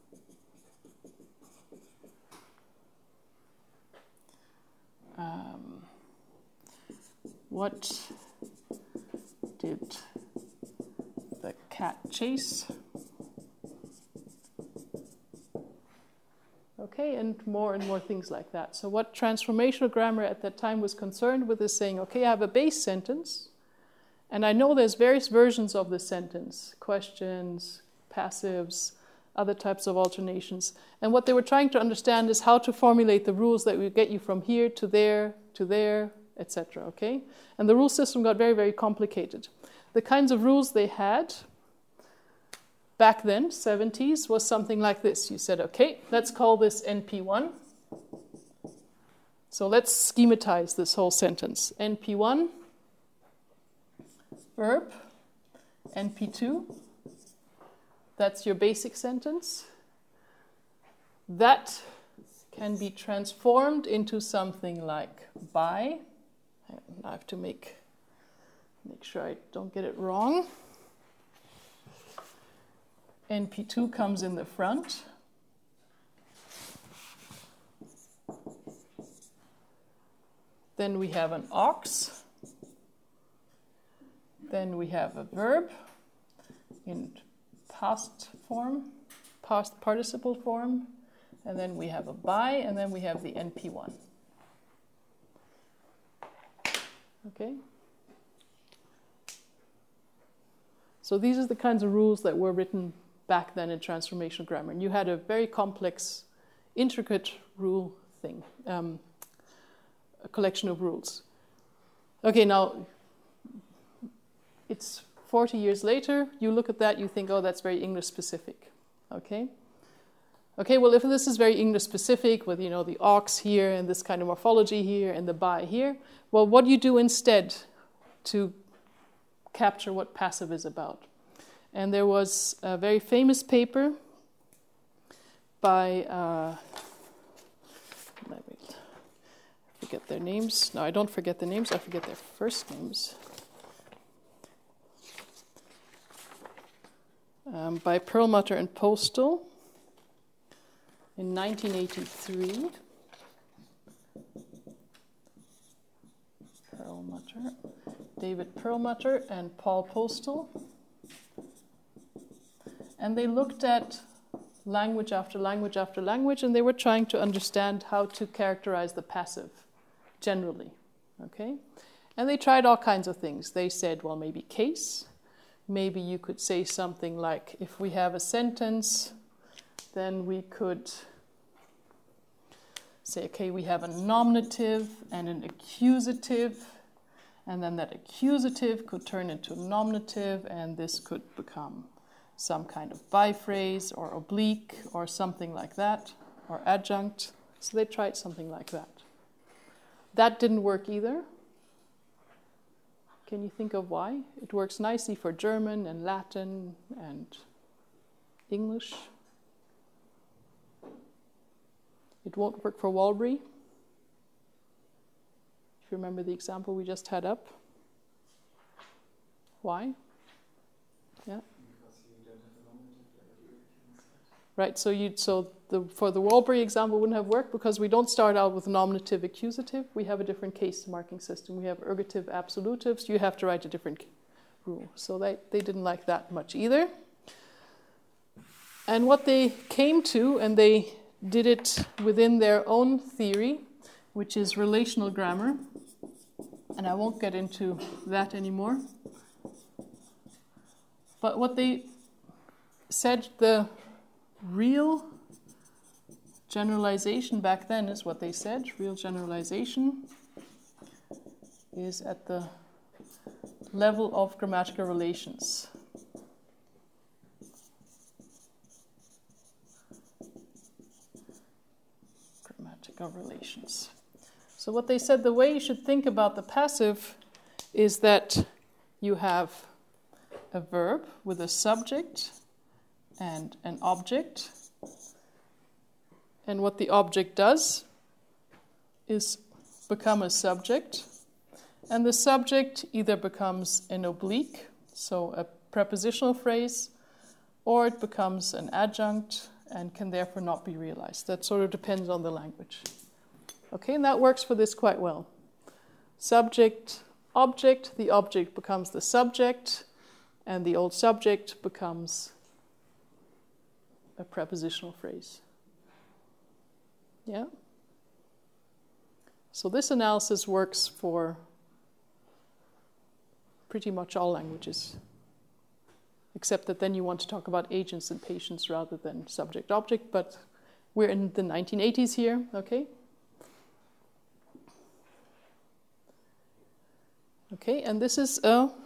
What did the cat chase? Okay, and more things like that. So what transformational grammar at that time was concerned with is saying, okay, I have a base sentence, and I know there's various versions of the sentence, questions, passives, other types of alternations. And what they were trying to understand is how to formulate the rules that will get you from here to there, etc. Okay? And the rule system got very, very complicated. The kinds of rules they had back then, 70s, was something like this. You said, okay, let's call this NP1. So let's schematize this whole sentence. NP1, verb, NP2, that's your basic sentence. That can be transformed into something like by. I have to make sure I don't get it wrong. NP2 comes in the front. Then we have an aux. Then we have a verb in past form, past participle form. And then we have a by, and then we have the NP1. Okay? So these are the kinds of rules that were written back then in transformational grammar. And you had a very complex, intricate rule thing, a collection of rules. Okay, now, it's 40 years later. You look at that, you think, oh, that's very English specific. Okay? Okay, well, if this is very English specific with, the aux here and this kind of morphology here and the by here, well, what do you do instead to capture what passive is about? And there was a very famous paper by, let me forget their names. No, I don't forget the names, I forget their first names. By Perlmutter and Postel in 1983. David Perlmutter and Paul Postel. And they looked at language after language after language, and they were trying to understand how to characterize the passive generally. Okay? And they tried all kinds of things. They said, well, maybe case. Maybe you could say something like, if we have a sentence, then we could say, okay, we have a nominative and an accusative, and then that accusative could turn into a nominative, and this could become some kind of biphrase or oblique or something like that, or adjunct. So they tried something like that. That didn't work either. Can you think of why? It works nicely for German and Latin and English. It won't work for Walbury. If you remember the example we just had up. Why? Yeah. Right, for the Walbury example wouldn't have worked because we don't start out with nominative accusative. We have a different case marking system. We have ergative absolutives. You have to write a different rule. So they didn't like that much either. And what they came to, and they did it within their own theory, which is relational grammar. And I won't get into that anymore. But what they said, the real generalization back then is what they said. Real generalization is at the level of grammatical relations. Grammatical relations. So what they said, the way you should think about the passive is that you have a verb with a subject and an object. And what the object does is become a subject. And the subject either becomes an oblique, so a prepositional phrase, or it becomes an adjunct and can therefore not be realized. That sort of depends on the language. Okay, and that works for this quite well. Subject, object, the object becomes the subject, and the old subject becomes a prepositional phrase. Yeah? So this analysis works for pretty much all languages, except that then you want to talk about agents and patients rather than subject-object, but we're in the 1980s here, okay? Okay, and this is,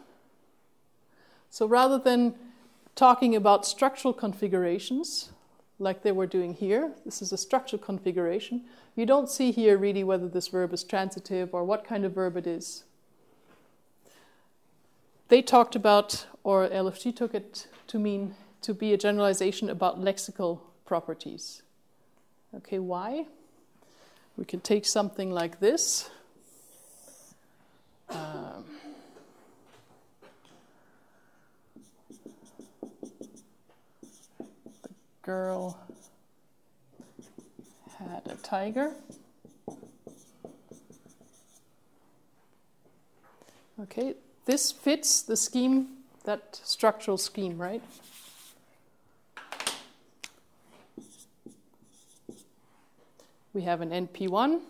so rather than talking about structural configurations, like they were doing here, this is a structural configuration. You don't see here really whether this verb is transitive or what kind of verb it is. They talked about, or LFG took it to mean to be a generalization about lexical properties. Okay, why? We can take something like this. The girl had a tiger. Okay, this fits the scheme, that structural scheme, right? We have an NP1.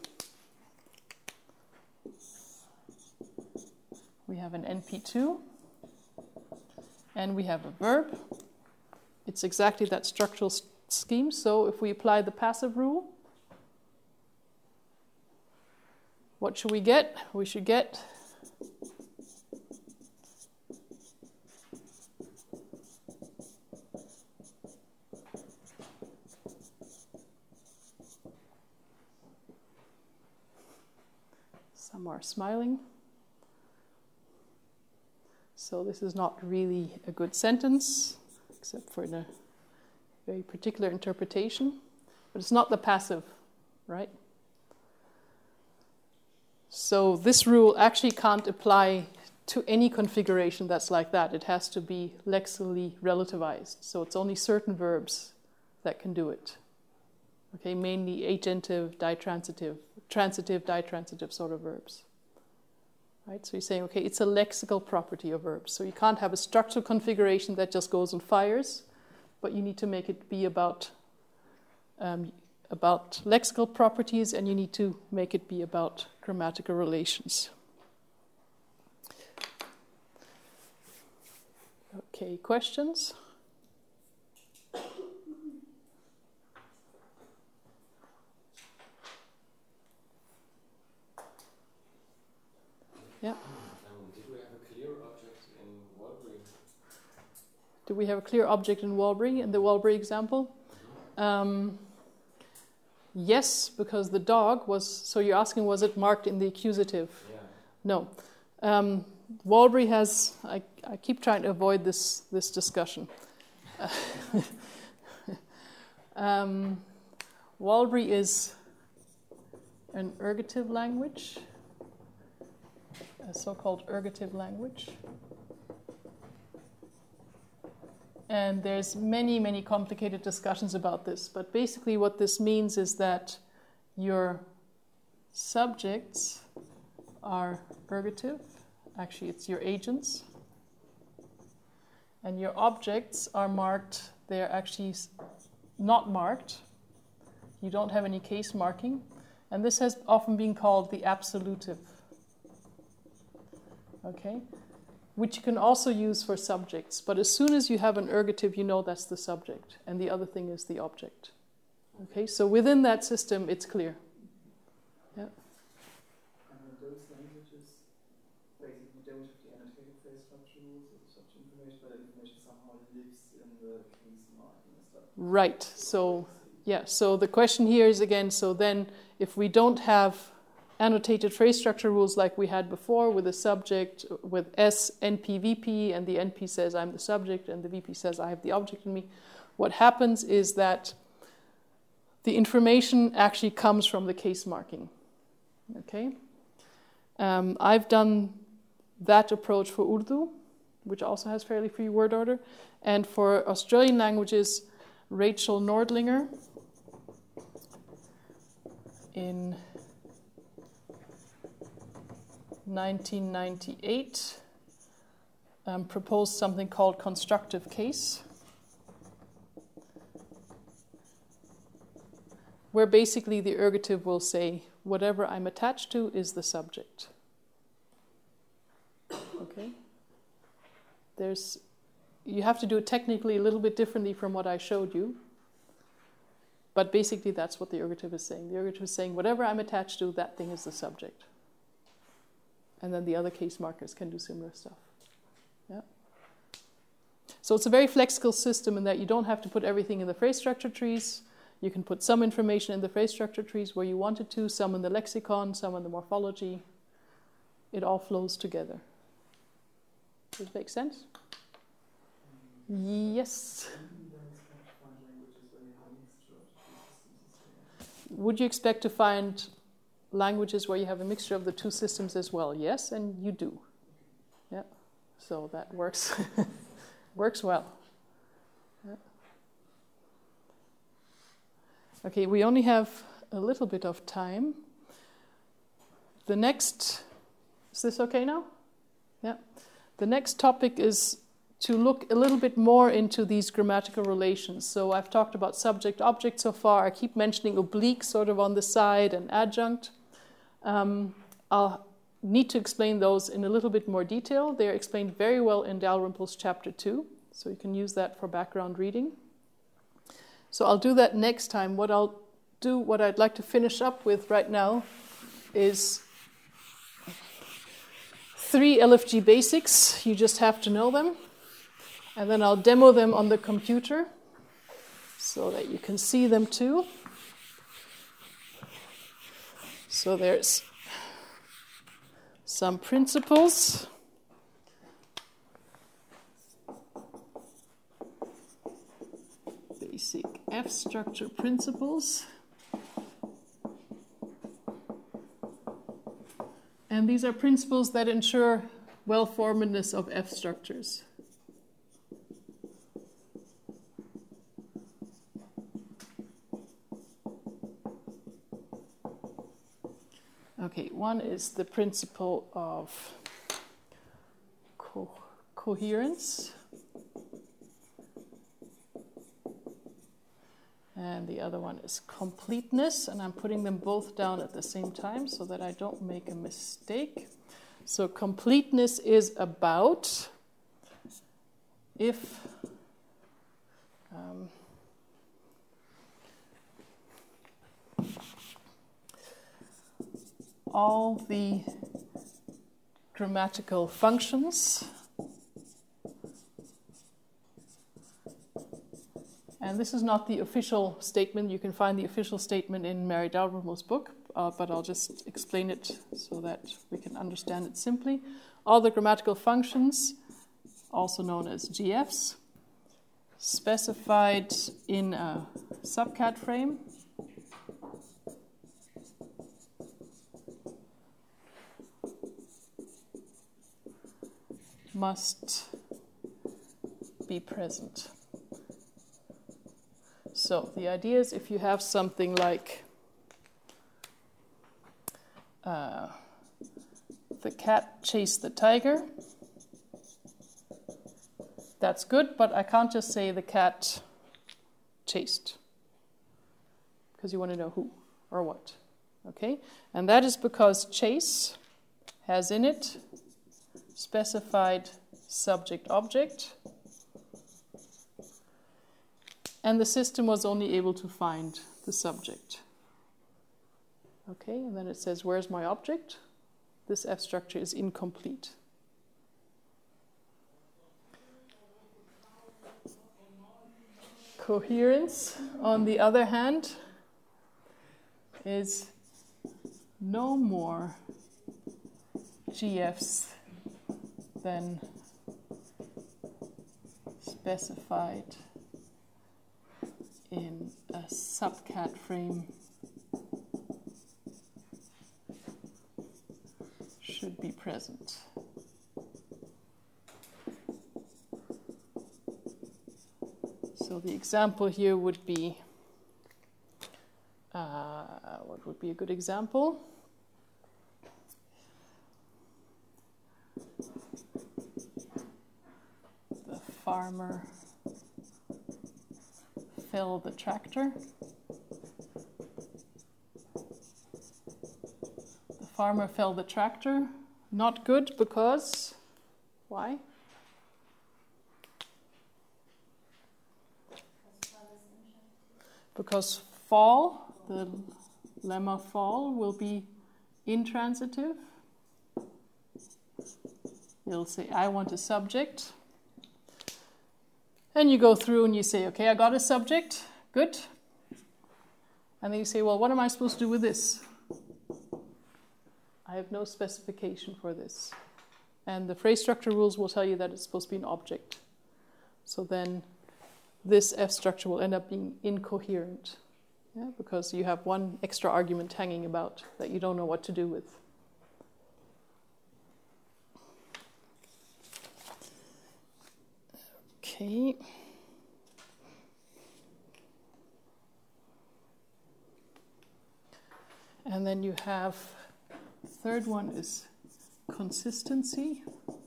We have an NP2. And we have a verb. It's exactly that structural scheme. So if we apply the passive rule, what should we get? We should get some are smiling. So this is not really a good sentence, except for in a very particular interpretation. But it's not the passive, right? So this rule actually can't apply to any configuration that's like that. It has to be lexically relativized. So it's only certain verbs that can do it. Okay, mainly agentive, ditransitive, transitive, ditransitive sort of verbs. Right? So you're saying, okay, it's a lexical property of verbs. So you can't have a structural configuration that just goes and fires, but you need to make it be about lexical properties, and you need to make it be about grammatical relations. Okay, questions? Yeah. Did we have a clear object in Walbury? Do we have a clear object in Walbury, in the Walbury example? Yes, because the dog was, so you're asking, was it marked in the accusative? Yeah. No. Walbury has, I keep trying to avoid this discussion. Walbury is an ergative language, a so-called ergative language. And there's many, many complicated discussions about this. But basically what this means is that your subjects are ergative. Actually, it's your agents. And your objects are marked. They're actually not marked. You don't have any case marking. And this has often been called the absolutive. Okay? Which you can also use for subjects. But as soon as you have an ergative, you know that's the subject. And the other thing is the object. Okay? So within that system, it's clear. Yeah. And in those languages, basically don't have the annotated phrase structure rules or such information, but information somehow lives in the case marking and stuff. Right. So, yeah. So the question here is again, so then if we don't have annotated phrase structure rules like we had before with the subject, with S, NP, VP, and the NP says I'm the subject and the VP says I have the object in me. What happens is that the information actually comes from the case marking. Okay? I've done that approach for Urdu, which also has fairly free word order. And for Australian languages, Rachel Nordlinger in 1998 proposed something called constructive case, where basically the ergative will say, whatever I'm attached to is the subject. Okay? You have to do it technically a little bit differently from what I showed you, but basically that's what the ergative is saying. The ergative is saying, whatever I'm attached to, that thing is the subject. And then the other case markers can do similar stuff. Yeah. So it's a very flexible system in that you don't have to put everything in the phrase structure trees. You can put some information in the phrase structure trees where you wanted to, some in the lexicon, some in the morphology. It all flows together. Does it make sense? Yes. Would you expect to find languages where you have a mixture of the two systems as well? Yes, and you do. Yeah. So that works works well. Yeah. Okay, we only have a little bit of time. The next, is this okay now? Yeah. The next topic is to look a little bit more into these grammatical relations. So I've talked about subject-object so far. I keep mentioning oblique sort of on the side and adjunct. I'll need to explain those in a little bit more detail. They're explained very well in Dalrymple's chapter 2, so you can use that for background reading. So I'll do that next time. What I'd like to finish up with right now is 3 LFG basics. You just have to know them. And then I'll demo them on the computer so that you can see them too. So there's some principles. Basic F structure principles. And these are principles that ensure well-formedness of F structures. Okay, one is the principle of coherence. And the other one is completeness. And I'm putting them both down at the same time so that I don't make a mistake. So completeness is about if all the grammatical functions, and this is not the official statement. You can find the official statement in Mary Dalrymple's book, but I'll just explain it so that we can understand it simply. All the grammatical functions, also known as GFs, specified in a subcat frame, must be present. So the idea is if you have something like the cat chased the tiger, that's good, but I can't just say the cat chased, because you want to know who or what. Okay? And that is because chase has in it specified subject-object, and the system was only able to find the subject. Okay, and then it says, where's my object? This F structure is incomplete. Coherence, on the other hand, is no more GFs than specified in a subcat frame should be present. So the example here would be, what would be a good example? The farmer fell the tractor. The farmer fell the tractor. Not good because, why? Because fall, the lemma fall, will be intransitive. You'll say, I want a subject. And you go through and you say, okay, I got a subject, good. And then you say, well, what am I supposed to do with this? I have no specification for this. And the phrase structure rules will tell you that it's supposed to be an object. So then this F structure will end up being incoherent, because you have one extra argument hanging about that you don't know what to do with. Okay. And then you have, the third one is consistency.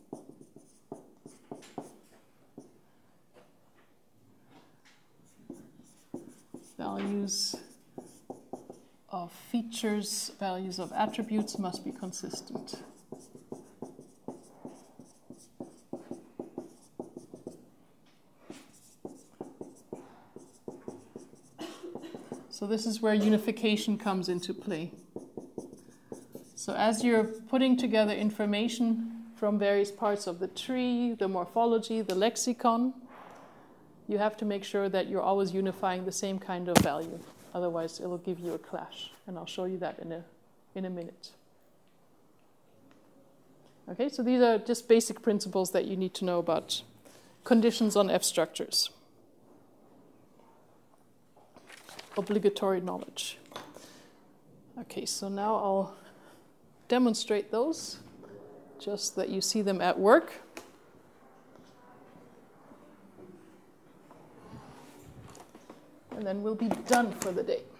Values of features, values of attributes must be consistent. So this is where unification comes into play. So as you're putting together information from various parts of the tree, the morphology, the lexicon, you have to make sure that you're always unifying the same kind of value. Otherwise, it'll give you a clash. And I'll show you that in a minute. Okay, so these are just basic principles that you need to know about conditions on F structures. Obligatory knowledge. Okay, so now I'll demonstrate those, just that you see them at work. And then we'll be done for the day.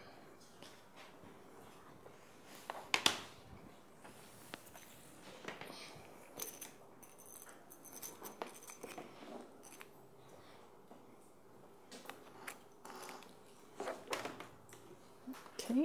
Okay.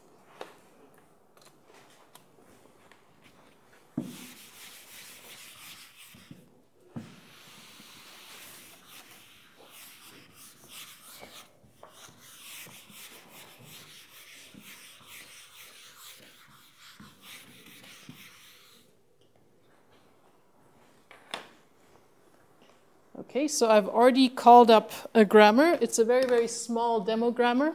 Okay, so I've already called up a grammar. It's a very, very small demo grammar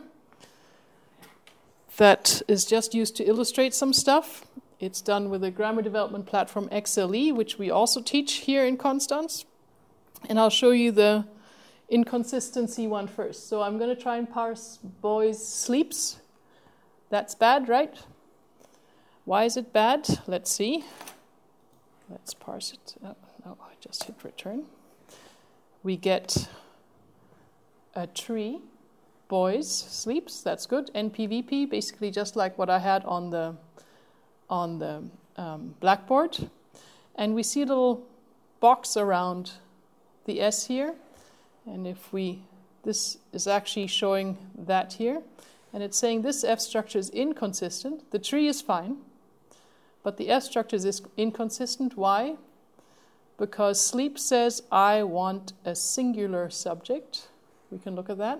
that is just used to illustrate some stuff. It's done with a grammar development platform XLE, which we also teach here in Konstanz. And I'll show you the inconsistency one first. So I'm going to try and parse boys sleeps. That's bad, right? Why is it bad? Let's see. Let's parse it. Oh, no, I just hit return. We get a tree, boys, sleeps, that's good. NPVP, basically just like what I had on the blackboard. And we see a little box around the S here. And this is actually showing that here. And it's saying this F structure is inconsistent. The tree is fine, but the F structure is inconsistent. Why? Because sleep says, I want a singular subject. We can look at that.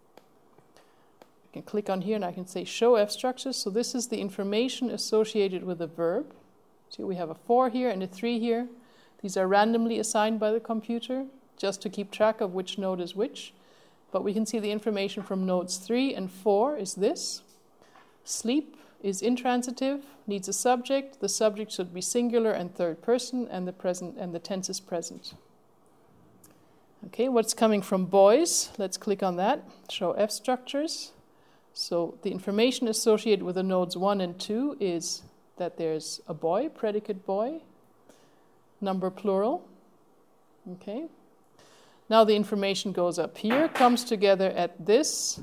I can click on here and I can say show F structures. So this is the information associated with a verb. See, we have a 4 here and a 3 here. These are randomly assigned by the computer just to keep track of which node is which. But we can see the information from nodes 3 and 4 is this. Sleep is intransitive, needs a subject. The subject should be singular and third person, and the tense is present. Okay, what's coming from boys? Let's click on that. Show F structures. So the information associated with the nodes 1 and 2 is that there's a boy, predicate boy, number plural. Okay. Now the information goes up here, comes together at this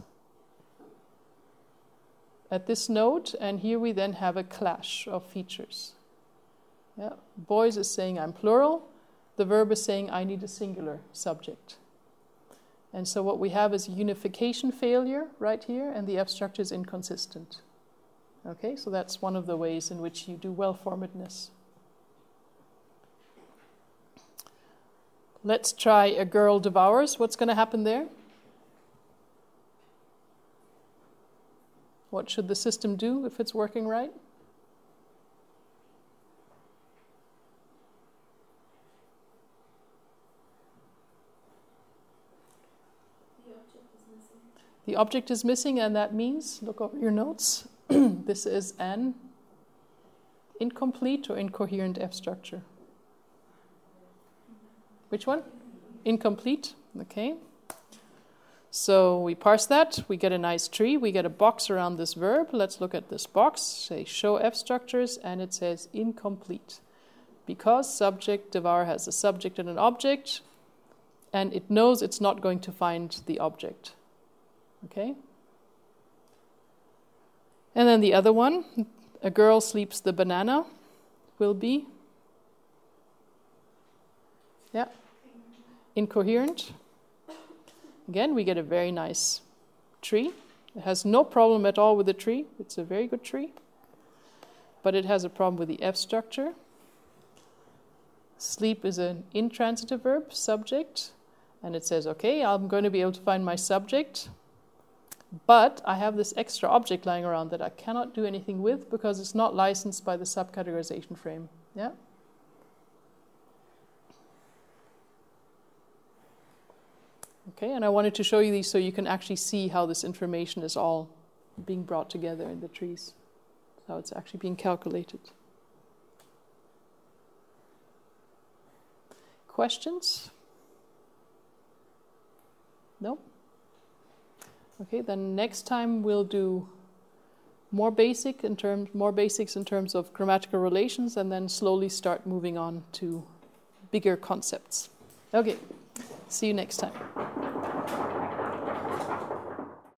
node, and here we then have a clash of features. Yeah. Boys is saying I'm plural. The verb is saying I need a singular subject. And so what we have is unification failure right here, and the F structure is inconsistent. Okay, so that's one of the ways in which you do well-formedness. Let's try a girl devours. What's going to happen there? What should the system do if it's working right? The object is missing, and that means, look over your notes, this is an incomplete or incoherent F structure. Which one? Incomplete, okay. So we parse that, we get a nice tree, we get a box around this verb. Let's look at this box, say show F structures, and it says incomplete. Because subject devour has a subject and an object, and it knows it's not going to find the object. Okay? And then the other one, a girl sleeps the banana, will be, yeah, incoherent. Again, we get a very nice tree. It has no problem at all with the tree. It's a very good tree. But it has a problem with the F structure. Sleep is an intransitive verb, subject. And it says, okay, I'm going to be able to find my subject. But I have this extra object lying around that I cannot do anything with because it's not licensed by the subcategorization frame. Yeah? Okay, and I wanted to show you these so you can actually see how this information is all being brought together in the trees, how it's actually being calculated. Questions? No? Okay, then next time we'll do more basics in terms of grammatical relations, and then slowly start moving on to bigger concepts. Okay, see you next time.